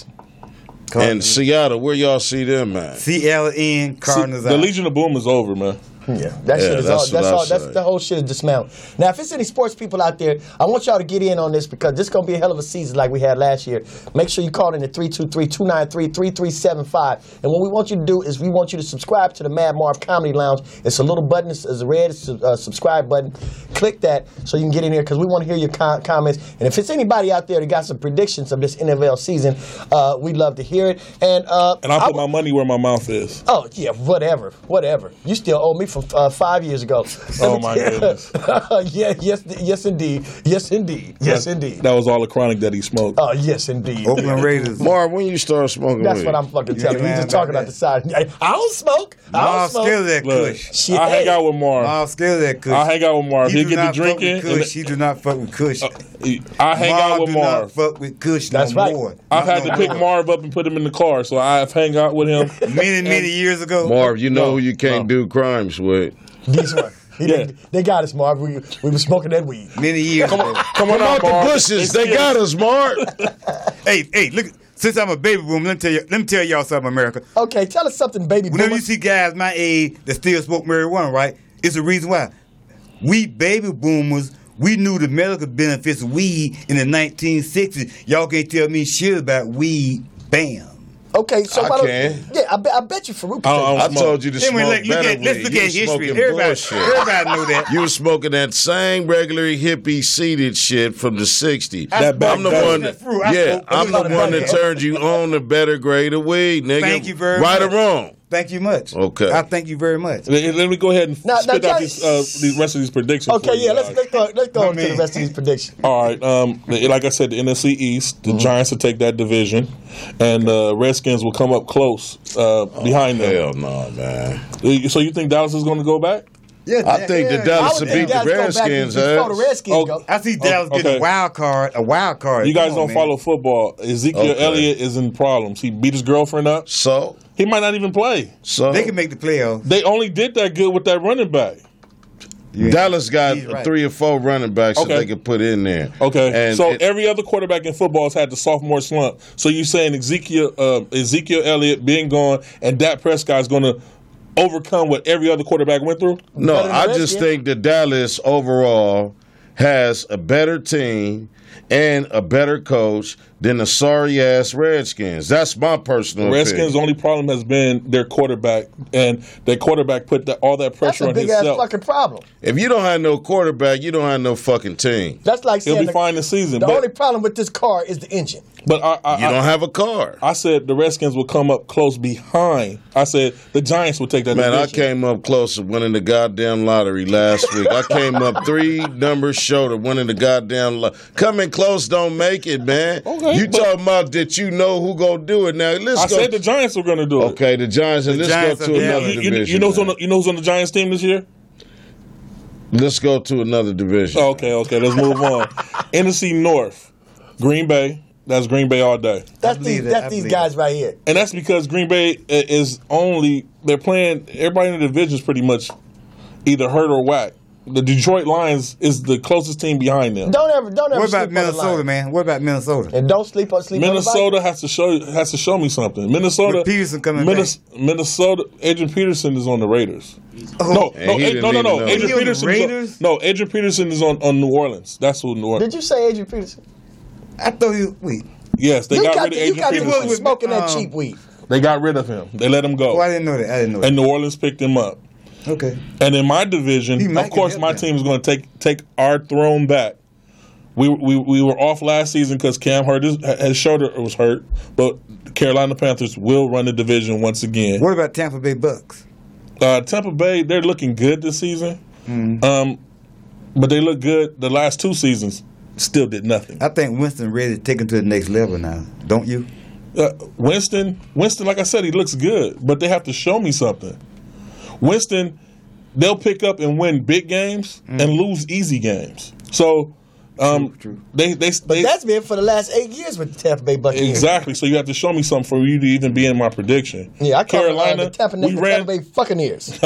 and Seattle? Where y'all see them at? C L N Cardinals The out. Legion of Boom is over, man. Yeah, that Yeah, shit is that's all. what That's I all. That's say. the whole shit is dismantled. Now, if it's any sports people out there, I want y'all to get in on this because this is gonna be a hell of a season like we had last year. Make sure you call in at three two three, two nine three, three three seven five. And what we want you to do is we want you to subscribe to the Mad Marv Comedy Lounge. It's a little button. It's a red uh, subscribe button. Click that so you can get in here because we want to hear your com- comments. And if it's anybody out there that got some predictions of this N F L season, uh, we'd love to hear it. And uh, And I'll I put my money where my mouth is. Oh, yeah, whatever, whatever. You still owe me from uh, five years ago. Oh, my goodness. yeah, yes, yes, indeed. Yes, indeed. Yes, That- indeed. That was all the chronic that he smoked. Oh, yes, indeed. Oakland Raiders. Marv, when you start smoking That's weed? what I'm fucking You telling you. ain't He's just lying talking about out the side. I don't smoke. I don't Marv smoke. scared of that Look, Kush. Shit. I hang out with Marv. Marv scared of that Kush. I hang out with Marv. He He'll do get to not fuck drinking. with and Kush. He do not fuck with Kush. I hang Marv out with do Marv. not fuck with Kush That's no right. more. I've Not had no to pick more. Marv up and put him in the car, so I've hang out with him. Many, many years ago. Marv, you know No, who you can't do crimes with. These one. He Yeah. did- They got us, Marv. We, we were smoking that weed. Many years ago. Come on Come out, out the Marv. bushes. They got us, Marv. Hey, hey, look. Since I'm a baby boomer, let me tell you. Let me tell y'all something, America. Okay, tell us something, baby Whenever boomer. you see guys my age that still smoke marijuana, right? It's the reason why. We baby boomers, we knew the medical benefits of weed in the nineteen sixties. Y'all can't tell me shit about weed. Bam. Okay, so I why don't, can. yeah, I, bet I bet you Farouk can I say don't- that. I told you to Anyway, smoke look, look better at, let's weed. look You at was history. smoking Everybody, bullshit. everybody know that. You was smoking that same regular hippie seated shit from the sixties. That back I'm the gutter. one that, Fruit, I yeah, smoke- I'm the I one that smoke- turned you on to better grade of weed, nigga. Thank you very right much. or wrong? Thank you much. Okay. I thank you very much. Let let me go ahead and Now- now, spit out Johnny- these, uh, these rest of these predictions. Okay, for you yeah, let's, guys. let's go, let's go My on to the man. rest of these predictions. All right. Um, like I said, the N F C East, Mm-hmm. the Giants will take that division, and the uh, Redskins will come up close uh, behind them. Hell no, man. So you think Dallas is going to go back? Yeah, I think yeah, the Dallas I will would think beat the Dallas go back Redskins, before the ass. Redskins Oh, go. I see Dallas okay. getting a wild card. A wild card. You guys Come don't on, man. follow football. Ezekiel Okay. Elliott is in problems. He beat his girlfriend up. So, He might not even play. so They can make the playoffs. They only did that good with that running back. Yeah. Dallas got He's right. three or four running backs Okay. that they could put in there. Okay, And so it- every other quarterback in football has had the sophomore slump. So you saying Ezekiel uh, Ezekiel Elliott being gone and Dak Prescott is going to overcome what every other quarterback went through? No, Better than I the just Redskins. think that Dallas overall has a better team and a better coach than the sorry ass Redskins. That's my personal The Redskins' opinion. only problem has been their quarterback, and their quarterback put that, all that That's pressure a on big ass himself. fucking problem. If you don't have no quarterback, you don't have no fucking team. That's like He'll saying be the, fine this season, the but, only problem with this car is the engine. but I, I, You I, don't have a car. I said the Redskins will come up close behind. I said the Giants will take that Man, I division. came up close to winning the goddamn lottery last week. I came up three numbers short of winning the goddamn lottery. Coming close don't make it, man. Okay, you but- talking about that you know who gonna do it now. Let's I go. said the Giants were going to do it. Okay, the Giants, and The let's Giants go are to down. another You, you- division. you know who's on man. the, you know who's on the Giants team this year? Let's go to another division. Oh, okay, okay, let's move on. N F C North, Green Bay. That's Green Bay all day. That's believe these that. I that's these believe guys right here. And that's because Green Bay i- is only they're playing. Everybody in the division is pretty much either hurt or whack. The Detroit Lions is the closest team behind them. Don't ever don't ever What sleep about on the Minnesota, line. man? What about Minnesota? And don't sleep on sleep Minnesota on has to show has to show me something. Minnesota With Peterson coming Minnes- Minnesota. Adrian Peterson is on the Raiders. Oh, No, And no, he Ad- didn't no, no, even no. know. Adrian He on the Peterson. Is Raiders? on, no, Adrian Peterson is on, on New Orleans. That's who New the Orleans. Did you say Adrian Peterson? I thought he. Wait. Yes, they you got, got, rid of you Adrian got to Peterson. was smoking that Um, cheap weed. They got rid of him. They let him go. Oh, I didn't know that. I didn't know that. And New Orleans picked him up. Okay. And in my He division, might of course, get my help team is going to take take our throne back. We we, we were off last season because Cam hurt his, his shoulder was hurt, but the Carolina Panthers will run the division once again. What about Tampa Bay Bucks? Uh, Tampa Bay, they're looking good this season, Mm-hmm. um, but they look good the last two seasons. Still did nothing. I think Winston ready to take him to the next level now. Don't you? Uh, Winston, Winston, like I said, he looks good, but they have to show me something. Winston, they'll pick up and win big games Mm. and lose easy games. So Um, True, true. They, they, But they, that's been for the last eight years with the Tampa Bay Buccaneers. exactly. So you have to show me something for you to even be in my prediction. Yeah, I call Carolina, it, uh, the Tampa, we the ran, Tampa Bay Buccaneers.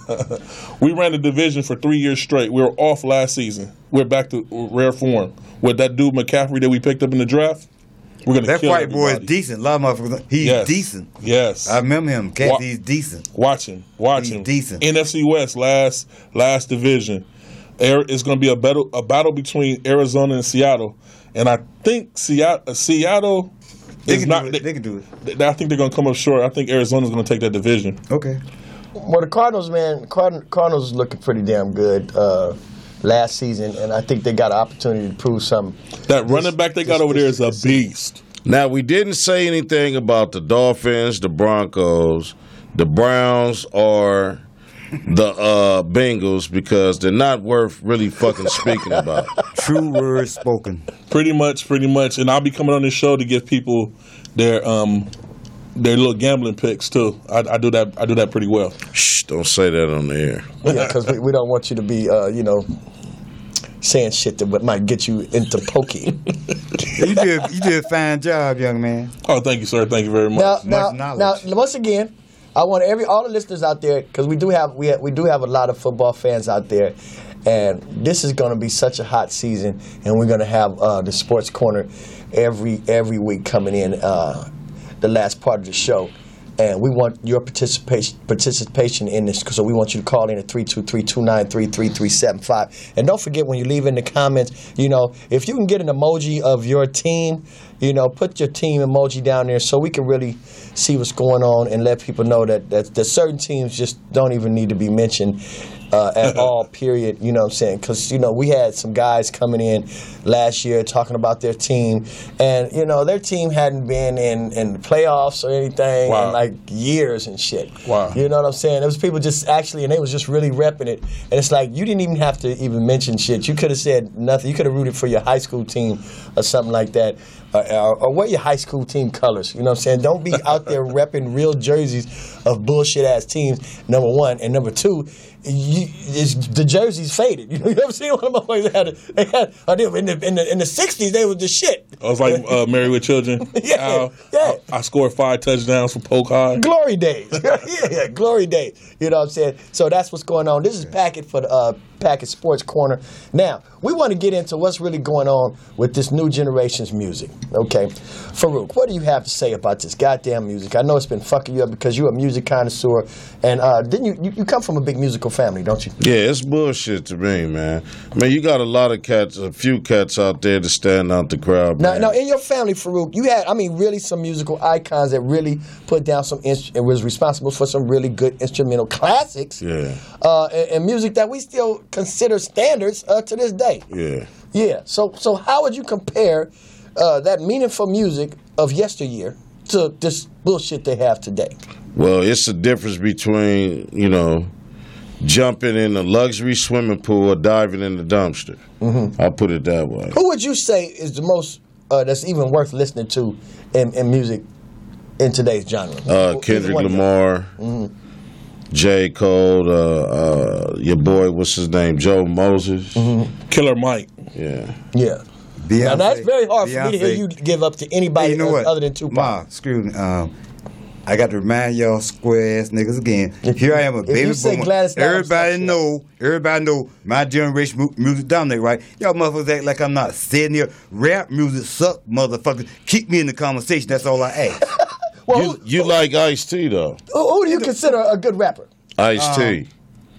we ran the division for three years straight. We were off last season. We're back to rare form. With that dude McCaffrey that we picked up in the draft, we're gonna That kill white boy is everybody. decent. A lot of motherfuckers. He's Yes. decent. Yes, I remember him. Cat, Wa- he's decent. Watch him. Watch He's him. decent. N F C West last last division. Air- It's going to be a battle a battle between Arizona and Seattle, and I think Seattle Seattle They is can not. do it. They, They can do it. they- I think they're going to come up short. I think Arizona's going to take that division. Okay. Well, the Cardinals, man, Card- Cardinals is looking pretty damn good uh, last season, and I think they got an opportunity to prove something. That running back they got this- over there is this- a beast. Now, we didn't say anything about the Dolphins, the Broncos, the Browns, or the uh, Bengals because they're not worth really fucking speaking about. True words spoken. Pretty much, pretty much. And I'll be coming on this show to give people their um their little gambling picks too. I, I do that. I do that pretty well. Shh, don't say that on the air. Yeah, because we, we don't want you to be, uh, you know, saying shit that might get you into pokey. You did. You did a fine job, young man. Oh, thank you, sir. Thank you very much. Now, now, Much now, knowledge. once again, I want every all the listeners out there because we do have we have, we do have a lot of football fans out there, and this is going to be such a hot season, and we're going to have uh, the Sports Corner every every week coming in uh, the last part of the show. And we want your participation participation in this, so we want you to call in at three two three, two nine three, three three seven five. And don't forget when you leave in the comments, you know, if you can get an emoji of your team, you know, put your team emoji down there so we can really see what's going on and let people know that, that, that certain teams just don't even need to be mentioned uh, at all, period. You know what I'm saying? Because, you know, we had some guys coming in last year talking about their team, and, you know, their team hadn't been in, in the playoffs or anything Wow. in, like, years and shit. Wow. You know what I'm saying? There was people just actually, and they was just really repping it. And it's like, you didn't even have to even mention shit. You could have said nothing. You could have rooted for your high school team or something like that. Or, or, or wear your high school team colors. You know what I'm saying? Don't be out there repping real jerseys of bullshit-ass teams, number one. And number two, you, it's, the jerseys faded. You, know, you ever seen one of them motherfuckers that had, a, they had or they, in, the, in, the, in the sixties, they was the shit. I was like uh, Married with Children. Yeah, Al, yeah. I, I scored five touchdowns for Polk High. Glory days. yeah, yeah, glory days. You know what I'm saying? So that's what's going on. This is Packet for the uh, Packet Sports Corner. Now, we want to get into what's really going on with this new generation's music. Okay? Farouk, what do you have to say about this goddamn music? I know it's been fucking you up because you're a music connoisseur. And uh, didn't you, you, you come from a big musical family, don't you? Yeah, it's bullshit to me, man. I mean, you got a lot of cats, a few cats out there to stand out the crowd, Now, man. now, in your family, Farouk, you had, I mean, really some musical icons that really put down some, inst- and was responsible for some really good instrumental classics. Yeah. Uh, and, and music that we still consider standards uh, to this day. Yeah. Yeah. So, so how would you compare uh, that meaningful music of yesteryear to this bullshit they have today? Well, it's the difference between, you know, jumping in a luxury swimming pool or diving in the dumpster. Mm-hmm. I'll put it that way. Who would you say is the most uh, that's even worth listening to in, in music in today's genre? Uh, Either Kendrick one of them. Lamar, Mm-hmm. J. Cole, uh, uh, your boy, what's his name, Joe Moses. Mm-hmm. Killer Mike. Yeah. Yeah. Beyonce, Now that's very hard for me to hear Beyonce. you give up to anybody Hey, you know else what? other than Tupac. Ma, excuse me. Um, I got to remind y'all square ass niggas again. If Here you- I am, a if baby you say boomer. Gladys Knight, I'm Everybody sorry. know, everybody know my generation mu- music dominate, right? Y'all motherfuckers act like I'm not sitting here. Rap music suck, motherfuckers. Keep me in the conversation. That's all I ask. Well, You, who, you like Ice-T, though. who, who do you consider a good rapper? Ice-T.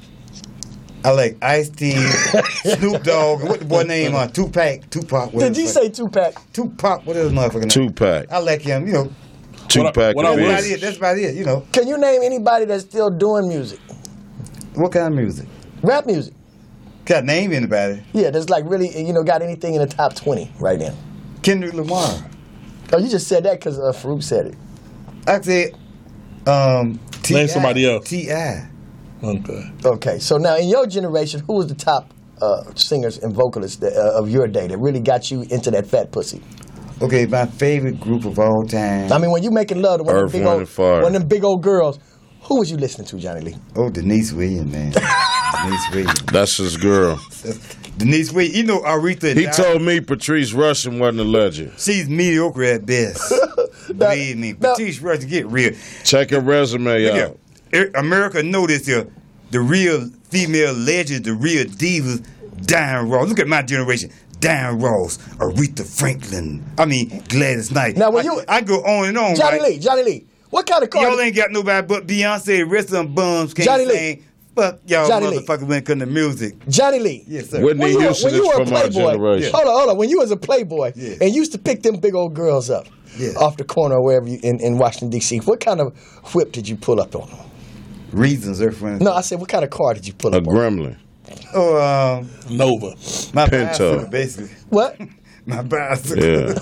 I like Ice-T, Snoop Dogg, and what the boy name on Tupac, Tupac. what Did is you it? say Tupac? Tupac? What is his motherfucking name? Tupac. I like him. You know, Tupac what I- and what I- that's about Biggie. it. That's about it. You know, Can you name anybody that's still doing music? what kind of music? Rap music. Can I name anybody? Yeah, that's like really, you know, got anything in the top twenty right now. Kendrick Lamar. Oh, you just said that because uh, Farouk said it. I said, um, T I Name somebody else. T I Okay. Okay, so now in your generation, who was the top uh, singers and vocalists that, uh, of your day that really got you into that fat pussy? Okay, my favorite group of all time. I mean, when you making love to one of Earth, them big Wind, old, and Fire. one of them big old girls, who was you listening to, Johnny Lee? Oh, Denise Williams, man. Denise Wade. That's his girl. Denise Wade. You know Aretha. He died. told me Patrice Rushen wasn't a legend. She's mediocre at best. Believe me. now- Patrice Rushen, get real. Check her resume Look out. here. America know this here. The real female legends, the real divas, Diana Ross. Look at my generation. Diana Ross, Aretha Franklin. I mean, Gladys Knight. Now, when I, you- I go on and on. Johnny right? Lee, Johnny Lee. What kind of car? Y'all ain't got nobody but Beyonce. The rest of them bums can't Johnny Lee. sing. Fuck y'all Johnny Lee. motherfuckers when it come to music. Johnny Lee. Yes, sir. Whitney When you, were, Houston when you is were a from our playboy, generation. hold on, hold on. When you was a playboy Yeah. and used to pick them big old girls up Yeah. off the corner or wherever you in, in Washington D C, what kind of whip did you pull up on them? Reasons, their friends. No, I said, what kind of car did you pull A up on? gremlin. Oh, um, Nova. my Pinto. bicycle, basically. What? My bicycle. Yeah.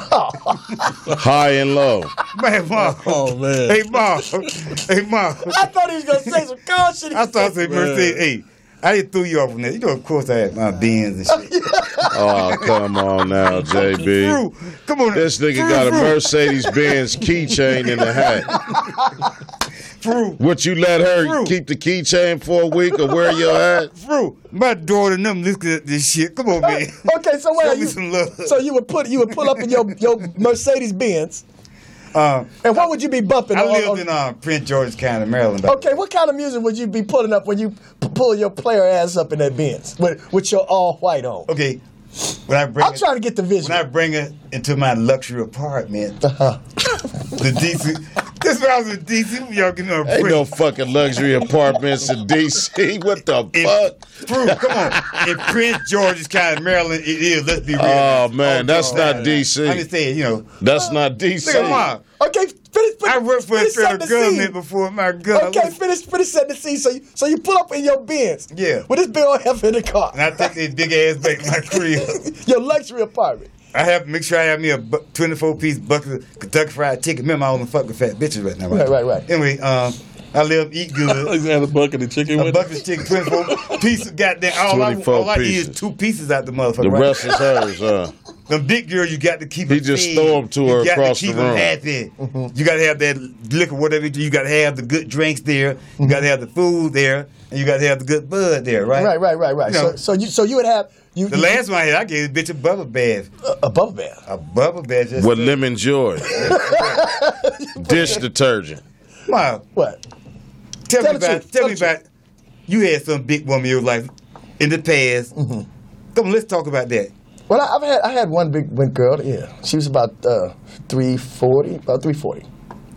High and low. Man, Mom. Oh, man. Hey, Mom. Hey, Mom. I thought he was gonna say some car shit. I thought I said, Mercedes. Hey, I didn't throw you off on that. You know, of course, I had my Benz and shit. Oh, come on now, J B. Fruit. Come on. This nigga Fruit, got a fruit. Mercedes-Benz keychain in the hat. Fruit. Would you let her Fruit. keep the keychain for a week or wear your hat? Fruit. My daughter and them looking at this shit. Come on, man. Okay, so where Show are me you? some love. So you would put you would pull up in your your Mercedes Benz, Uh, and what would you be bumping? I on- lived on- in uh, Prince George's County, Maryland. back Okay, what kind of music would you be pulling up when you p- pull your player ass up in that Benz with with your all white on? Okay, when I bring I'm it, trying to get the vision. when I bring her into my luxury apartment, Uh-huh. the D C. This when I was in D C. Y'all getting a Ain't break. no fucking luxury apartments in D C. What the In- fuck? Fruit, come on. In Prince George's County, Maryland, it is. Let's be real. Oh, man, that's Oh, not man. D C. I'm just saying, you know. That's not D C. Look at Mom. Okay, finish. finish I worked for the finish setting federal the government scene. before my gun. Okay, finish finish setting the scene. So you so you pull up in your Benz. Yeah. With this big old heifer in the car. And I take this big ass back to my crib. Your luxury apartment. I have make sure I have me a bu- twenty-four piece bucket of Kentucky Fried Chicken. Remember, I only fuck with fat bitches right now. Right, right, right. Anyway, um, I live, eat good. He's had a bucket of chicken A with bucket of chicken, twenty-four pieces. Goddamn, all I, twenty-four all I eat pieces. is two pieces out the motherfucker. The right? rest is hers, huh? Them big girls, you got to keep He them just fed. throw 'em to you her got across to keep the them room. happy. Mm-hmm. You got to have that liquor, whatever you do. You got to have the good drinks there. You got to have the food there, and you got to have the good bud there, right? Right, right, right, right. You know, so so you so you would have you the you- last one I had, I gave this bitch a bubble bath. a, a bubble bath. A bubble bath. Just With lemon joy. Dish detergent. Wow. What? Tell, Tell me the about. truth, Tell tell me the about. You had some big woman in your life in the past. Mm-hmm. Come on, let's talk about that. Well, I, I've had I had one big one girl. Yeah, she was about uh, three forty, about three forty.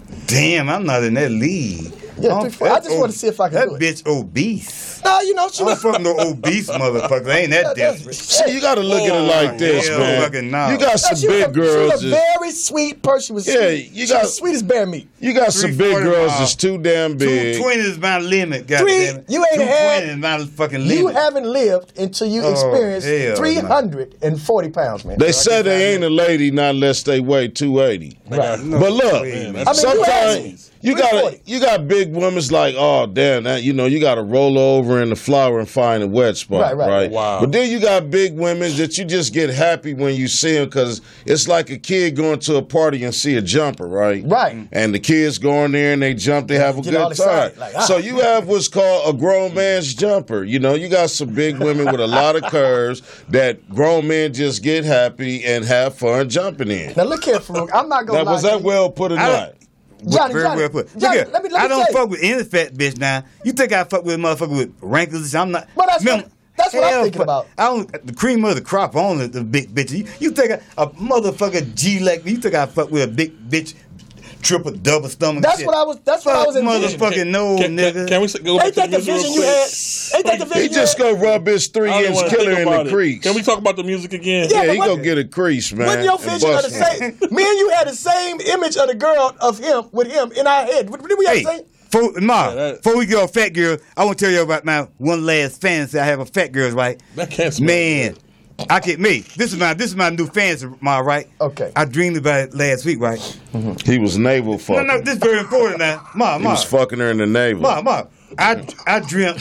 Damn, I'm not in that league. Yeah, I'm three forty. I fat just ob- wanted to see if I could That do it. bitch obese. No, you know she I don't was. fuck no obese motherfucker. I ain't that desperate. See, you gotta look at it like this, hell man. fucking no. You got some She was, big a, girls. she was a that- very sweet person. She was Yeah, sweet. you she got- was sweet as bear meat. You got some big three forty girls miles. that's too damn big. two twenty is my limit, Three- goddamn it. you ain't two had- twenty is my fucking limit. You haven't lived until you Oh, experienced hell no. three hundred forty pounds, man. They say they ain't a lady not unless they weigh two eighty. Right. But look, Man, I mean, you sometimes asked you three got forty. you got big women's like, oh damn, that you know you got to roll over in the flour and find a wet spot, Right, right, right. Wow. But then you got big women that you just get happy when you see them because it's like a kid going to a party and see a jumper, right? Right. And the kids go in there and they jump, they have a Get all good time. excited, like, ah. So you have what's called a grown man's jumper. You know, you got some big women with a lot of curves that grown men just get happy and have fun jumping in. Now look here, Farouk. I'm not gonna That lie. was to that you. well put or I not? Johnny, Very Johnny, well put. Look Johnny, here, let me- let me I don't tell you. fuck with any fat bitch now. You think I fuck with a motherfucker with wrinkles? I'm not. But that's Man, what- that's what I'm hell, thinking fuck- about. I don't. The cream of the crop only the big bitch. You, you think a, a motherfucker G like me? You think I fuck with a big bitch, triple double stomach? That's shit? what I was. That's what I was Fuck envisioning. motherfucking no, Can, nigga. can, can we s- go back Ain't to that the the music vision real you quick? had? Ain't that the vision He you just had? go rub his three I don't inch wanna killer think in about the it. crease. Can we talk about the music again? Yeah, Yeah, but he what- gonna get a crease, man. Wasn't your and vision of the bust it. same? Me and you had the same image of the girl of him with him in our head. Did we have Hey, the same? before, Ma, Yeah, that- before we go on fat girl, I want to tell you about my one last fantasy I have of fat girls, right? That can't smell Man, I get me. This is my this is my new fantasy, Ma, right? Okay. I dreamed about it last week, right? He was navel No, fucking. no, this is very important now. Ma, He Ma, was fucking her in the navel. Ma, Ma. I I dreamt.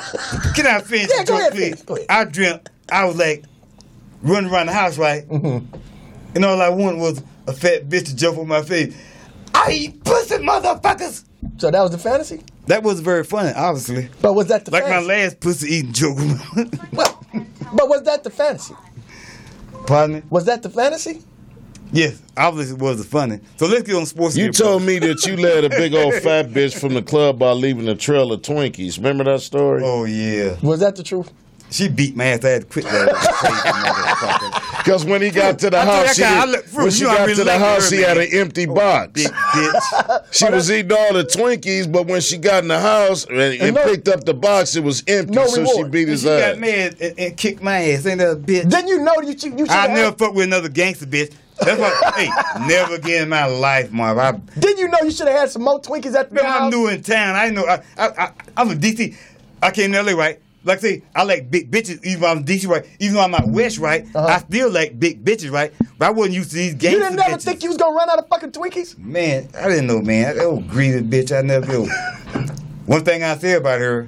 Can I finish? Yeah, the go joke, ahead, please? finish, go ahead. I dreamt I was like running around the house, right? Mm-hmm. And all I wanted was a fat bitch to jump on my face. I eat pussy, motherfuckers. So that was the fantasy. That was very funny, obviously. But was that the like fantasy? my last pussy eating joke? Well, but was that the fantasy? Pardon me? Was that the fantasy? Yes, obviously it was funny. So let's get on sports. You here, told bro. me that you led a big old fat bitch from the club by leaving a trail of Twinkies. Remember that story? Oh yeah. Was that the truth? She beat my ass. I had to quit that. Because when he got to the I house, she told you, I did- look- when you she know I got really to the like house, her, he had man. an empty box. Big bitch. She was eating all the Twinkies, but when she got in the house and, and no- picked up the box, it was empty. No so she reward. beat And his she ass. got mad and, and kicked my ass. Ain't that a bitch? Then you know you you, you should I have. never fuck with another gangster bitch. That's why. Hey, never again in my life, Marv. I, Then you know you should have had some more Twinkies at the man, house. I'm new in town. I know. I, I, I, I'm a D C. I came to L A, right? Like I say, I like big bitches, even though I'm D C, right? Even though I'm out west, right? Uh-huh. I still like big bitches, right? But I wasn't used to these gangster You didn't never bitches. think you was gonna run out of fucking Twinkies? Man, I didn't know, man. That old greedy bitch, I never knew. One thing I say about her,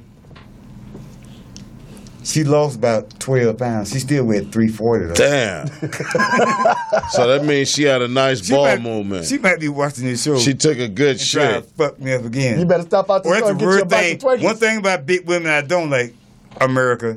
she lost about twelve pounds. She still weighed three forty, though. Damn. So that means she had a nice She ball might, movement. She might be watching this show. She took a good and try to shit. fuck me up again. You better stop out the Or store that's and the get you a weird box thing. of Twinkies. One thing about big women I don't like, America.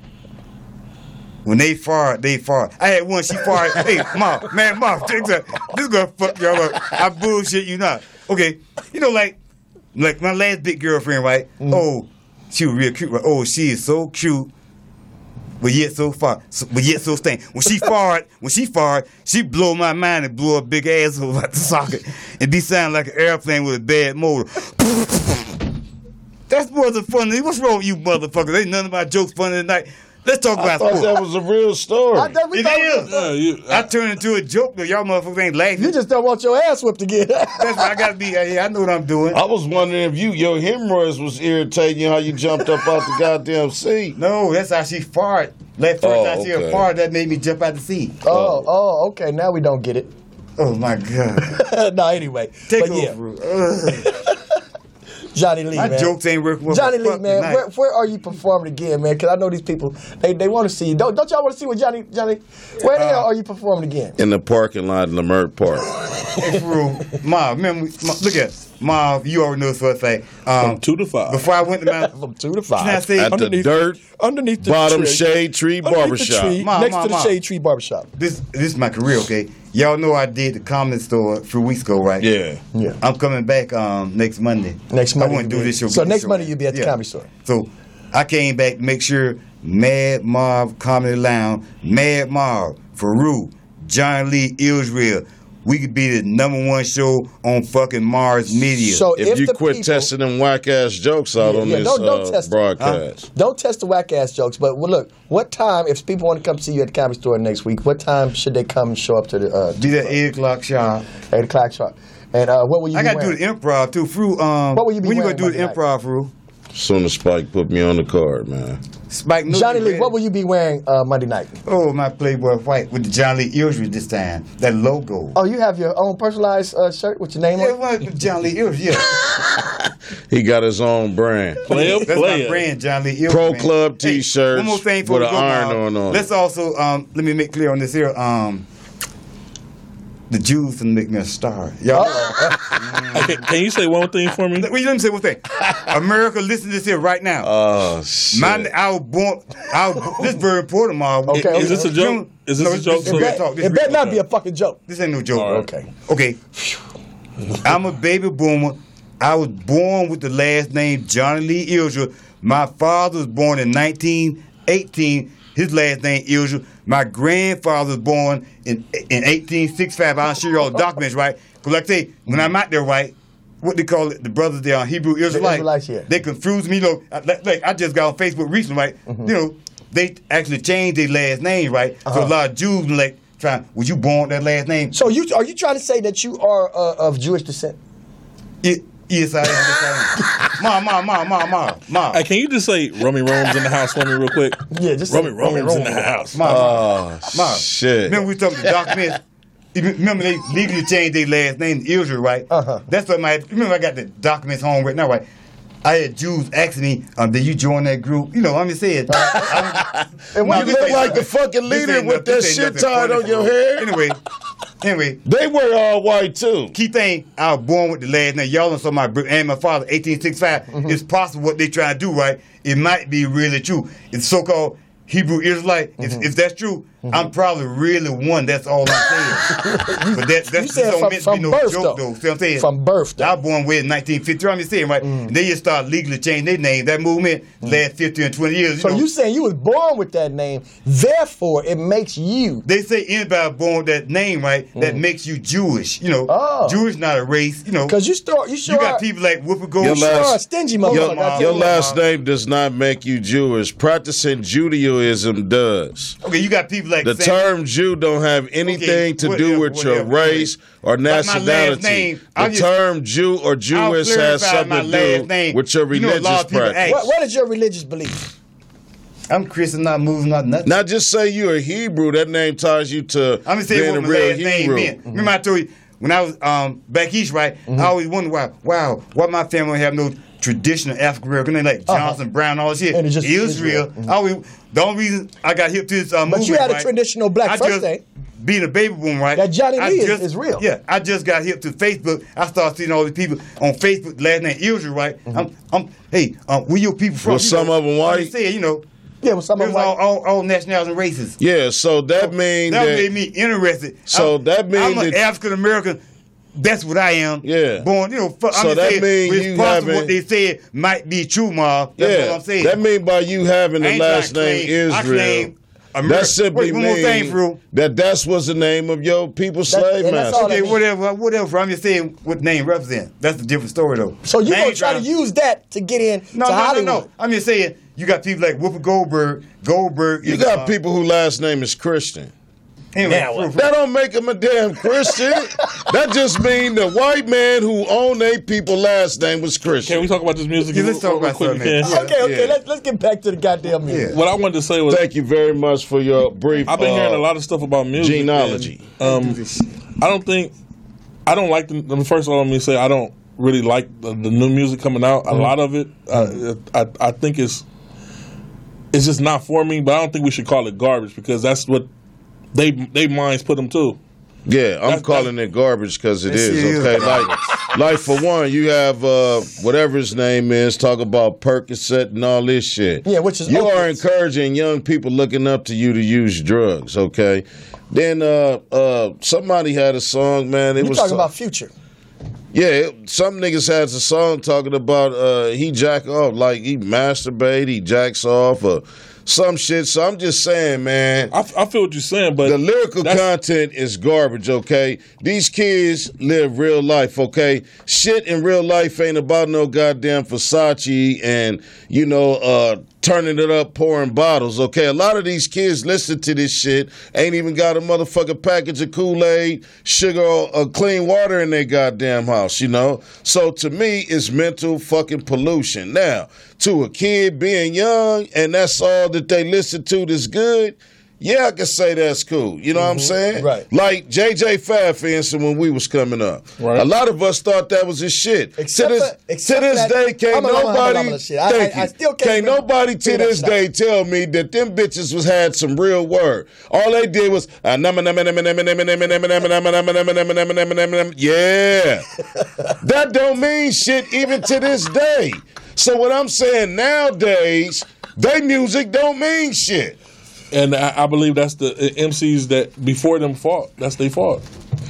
When they fart, they fart. I had one, she farted. Hey, mom, man, mom, check this out. This is gonna fuck y'all up. I bullshit you not. Okay, you know, like, like my last big girlfriend, right? Mm-hmm. Oh, she was real cute, right? Oh, she is so cute, but yet so far, so, but yet so stank. When she fart, when she fart, she blow my mind and blow a big asshole out the socket and be sounding like an airplane with a bad motor. That's wasn't funny. What's wrong with you motherfuckers? Ain't none of my jokes funny tonight. Let's talk I about thought sports. that was a real story. I, that, we It thought- is. Yeah, you, I turned into a joke, but y'all motherfuckers ain't laughing. You just don't want your ass whipped again. That's why I gotta be. Yeah, I know what I'm doing. I was wondering if you your hemorrhoids was irritating you, how you jumped up out the goddamn seat. No, that's how she farted. That first Oh, time she okay. farted, that made me jump out the seat. oh, oh, okay. Now we don't get it. Oh my god. No, anyway. Take but yeah, over. Ugh. Johnny Lee, My man. jokes ain't working. well Johnny for Lee, fuck man, tonight. where, where are you performing again, man? Because I know these people, they, they want to see you. Don't, don't y'all want to see what Johnny, Johnny, where the Uh, hell are you performing again? In the parking lot in Lamert Park. Hey, for real. Marv, remember, Ma, look at Marv, you already know this for a fact. Um, From two to five. Before I went to Mount, From two to can I five. say, At the Underneath dirt Underneath the bottom tree. shade tree Underneath barbershop. The tree, Ma, next ma, to the ma. Shade Tree Barbershop. this this is my career, okay? Y'all know I did the comedy store a few weeks ago, right? Yeah. Yeah. I'm coming back um, next Monday. Next Monday I want to you'll do be- this show. so get next this show Monday in. you'll be at the Comedy Store. So I came back to make sure Mad Marv Comedy Lounge, Mad Marv, Faru, John Lee Israel, we could be the number one show on fucking Mars Media. So If, if you the quit people- testing them whack ass jokes out Yeah, on yeah, this don't- don't uh, test it. broadcast. Don't test the whack ass jokes, but well, look, what time, if people want to come see you at the Comedy Store next week, what time should they come and show up to the uh, be that eight o'clock sharp. eight o'clock sharp? And uh, what will you I be got to do wearing? the improv too. Fru, um, What will you be when you wearing gonna do the Monday improv, Fru? Soon as Spike put me on the card, man. Spike Nook Johnny is Lee, ready. what will you be wearing uh, Monday night? Oh, my Playboy white with the John Lee Israel this time. That logo. Oh, you have your own personalized uh, shirt with your name Yeah, on it? what with John Lee Israel? Yeah, He got his own brand. Player, that's player. my brand, John Lee Israel. Pro man. Club Hey, t-shirts one more thing before with we an go, iron Bob. on on Let's it. also um, let me make clear on this here. Um, the Jews can make me a star. Y'all. Hey, can, can you say one thing for me? Let me let me say one thing. America, listen to this here right now. Oh, shit. My, I was born. I was, this is very important, Marv. Okay, Is this a okay. joke? Is this No, a joke? this- It, real bet, talk, this it real better not talk. be a fucking joke. This ain't no joke. All right. Okay. Okay. I'm a baby boomer. I was born with the last name Johnny Lee Israel. My father was born in nineteen eighteen. His last name Israel. My grandfather was born in in eighteen sixty-five. I'll show you all the documents, right? Because like I say, when I'm out there, right, what they call it, the brothers there on Hebrew Israelites, Israelites, yeah. they confuse me. You know, I- like, like I just got on Facebook recently, right? Mm-hmm. You know, they actually changed their last name, right? So Uh-huh. a lot of Jews like trying, was you born with that last name? So you are you trying to say that you are uh, of Jewish descent? It, yes, I am. Yes, I am. Ma, ma, ma, ma, ma, ma. Hey, can you just say Romy Rome's in the house for me real quick? Yeah, just Romy say Rome's Romy in the Rome. house. Ma, Oh, ma. shit. Remember we talking the documents? Even- Remember they legally changed their last name to Israel, right? Uh-huh. That's what my. Remember I got the documents home right now, right? I had Jews asking me, um, "Did you join that group?" You know, I'm just saying. I, And Ma, you this look ain't like nothing- the fucking this leader ain't with nothing- that this ain't shit nothing tied funny, on your bro. head. Anyway, Anyway, they were all white too. Key thing, I was born with the last name. Y'all saw my br- and my father, eighteen sixty-five. Mm-hmm. It's possible what they try to do, right? It might be really true. It's so-called Hebrew Israelite. Mm-hmm. If, if that's true, mm-hmm. I'm probably really one. That's all I'm saying. But that, that's you said don't from, meant from to be no birth, joke, though. though. See what I'm saying? From birth, though. I was born with in nineteen fifty-three. I'm just saying, right? Mm. And they just started legally changing their name. That movement mm. last fifty and twenty years. You so know. you saying you was born with that name, therefore it makes you. They say anybody born with that name, right, mm. that makes you Jewish. You know, oh. Jewish not a race. You know, because you start, you sure you got people like Whoopi Goldberg. Your last, sure stingy motherfucker. Your, your last name does not make you Jewish. Practicing Judaism does. Okay, you got people like the Sam, term Jew don't have anything okay, to whatever, do with whatever, your race or nationality. Name, the just, term Jew or Jewish has something to do name. with your religious you know, practice. What, what is your religious belief? I'm Christian, not moving, not nothing. Not just say you're a Hebrew. That name ties you to I'm being what a my real last Hebrew. Name mm-hmm. Remember I told you when I was um, back east, right? Mm-hmm. I always wondered why, wow, why my family have no traditional African American name like Johnson, uh-huh. Brown, all this shit. And it's just Israel. Israel. Mm-hmm. I always, the only reason I got hip to this uh, but movement, you had a right, traditional black I first just, name. Being a baby boom, right? That Johnny I Lee is, just, is real. Yeah, I just got hip to Facebook. I started seeing all these people on Facebook, last name Israel, right? Mm-hmm. I'm, I'm, hey, um, where your people from? Well, some know, of them white. Saying, you know, yeah, well, some of them white. All, all, all nationalities and races. Yeah, so that so means that, that made me interested. So I'm, that means I'm an African American. That's what I am. Yeah. Born, you know. I'm so that means you having what they said might be true, Ma. That's yeah, what I'm saying. That means by you having the last name Israel. That simply means that that's what's the name of your people's slave master. Okay, whatever, whatever. I'm just saying what name represents. That's a different story, though. So you gonna try to use that to get in? No, to no, Hollywood. no, no. I'm just saying you got people like Whoopi Goldberg. Goldberg. You got uh, people whose last name is Christian. Anyway, now, that don't make him a damn Christian. That just means the white man who owned their people last name was Christian. Can we talk about this music? Yeah, let's talk about quick something. Yeah, okay, okay. Yeah. Let's let's get back to the goddamn music. Yeah. What I wanted to say was, thank you very much for your brief. I've been uh, hearing a lot of stuff about music. Genealogy. And, um, I don't think. I don't like the. First of all, let me say I don't really like the, the new music coming out. Mm-hmm. A lot of it, mm-hmm. I, I I think it's it's just not for me. But I don't think we should call it garbage because that's what. They they minds put them too. Yeah, I'm that's, calling that's, it garbage because it is, okay? Like, like for one, you have uh, whatever his name is, talk about Percocet and all this shit. Yeah, which is You opiates. are encouraging young people looking up to you to use drugs, okay? Then uh, uh, somebody had a song, man. It you was talking so- about Future. Yeah, it, some niggas has a song talking about uh, he jack off, like he masturbate, he jacks off, or some shit. So I'm just saying, man. I, I feel what you're saying, but the lyrical content is garbage, okay? These kids live real life, okay? Shit in real life ain't about no goddamn Versace and, you know, uh, turning it up, pouring bottles, okay? A lot of these kids listen to this shit, ain't even got a motherfucking package of Kool-Aid, sugar, or, or clean water in their goddamn house, you know? So to me, it's mental fucking pollution. Now, to a kid being young and that's all that they listen to that's good, yeah, I can say that's cool. You know mm-hmm. what I'm saying? Right. Like J J Fad, for instance, when we was coming up. Right. A lot of us thought that was his shit. Except to this, for, except to this for that, day, can't I'm a, I'm a, nobody, I'm a, I'm a shit. I, thank I, you. I still can't, can't nobody to this day out. tell me that them bitches was had some real word. All they did was, uh, nama, nama, nama, nama, nama, nama, nama, nama, nama, nama, nama, nama, nama, nama, nama. Yeah. That don't mean shit even to this day. So what I'm saying nowadays, they music don't mean shit. And I, I believe that's the M Cs that before them fought. That's their fault.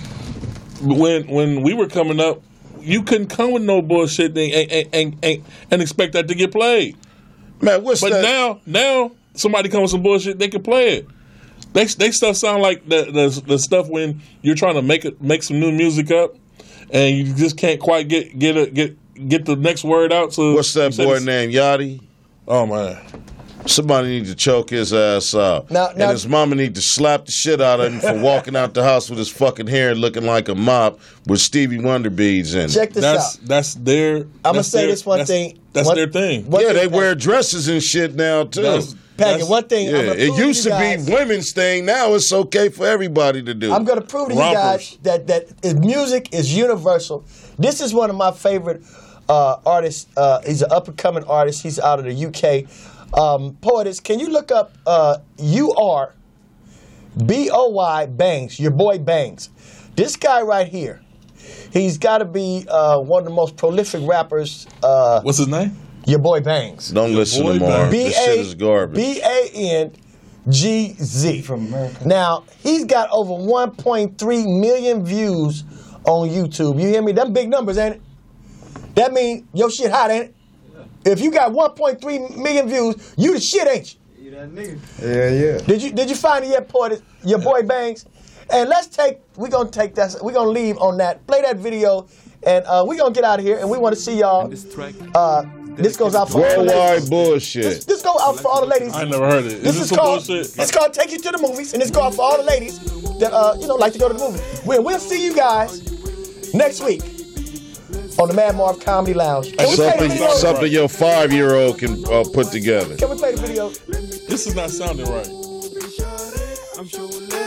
When when we were coming up, you couldn't come with no bullshit thing and, and, and, and expect that to get played. Man, what's but that? now now somebody comes with some bullshit, they can play it. They they stuff sound like the, the the stuff when you're trying to make it make some new music up and you just can't quite get get a, get get the next word out. So what's that boy named Yachty? Oh man. Somebody need to choke his ass out. Now, now, and his mama need to slap the shit out of him for walking out the house with his fucking hair looking like a mop with Stevie Wonder beads in it. Check this that's, out. That's their. I'm going to say their, this one that's, thing. That's one, their thing. Yeah, they thing, wear dresses and shit now, too. That's, Package, one thing. Yeah, I'm gonna it used to guys, be women's thing. Now it's okay for everybody to do. I'm going to prove to Rompers. you guys that, that is, music is universal. This is one of my favorite uh, artists. Uh, he's an up-and-coming artist. He's out of the U K. Um, Poetess, can you look up uh, U R B O Y Banks, your boy Banks. This guy right here, he's got to be uh, one of the most prolific rappers. Uh, What's his name? Your boy Bangs. Don't listen to Marv. This shit is garbage. B A N G Z. From America. Now, he's got over one point three million views on YouTube. You hear me? Them big numbers, ain't it? That mean your shit hot, ain't it? If you got one point three million views, you the shit, ain't you? You that nigga. Yeah, yeah. Did you did you find it yet, boy, your boy Bangs? And let's take, we're going to take that, we're going to leave on that. Play that video, and uh, we're going to get out of here, and we want to see y'all. Uh, this goes out for all the Worldwide ladies. bullshit. This, this go out for all the ladies. I never heard it. This Is is this some called, bullshit? it's called Take You to the Movies, and it's called for all the ladies that, uh, you know, like to go to the movie. We'll, we'll see you guys next week on the Mad Marv Comedy Lounge. Can we play the Something, video? something your five-year-old can uh, put together. Can we play the video? This is not sounding right. I'm showing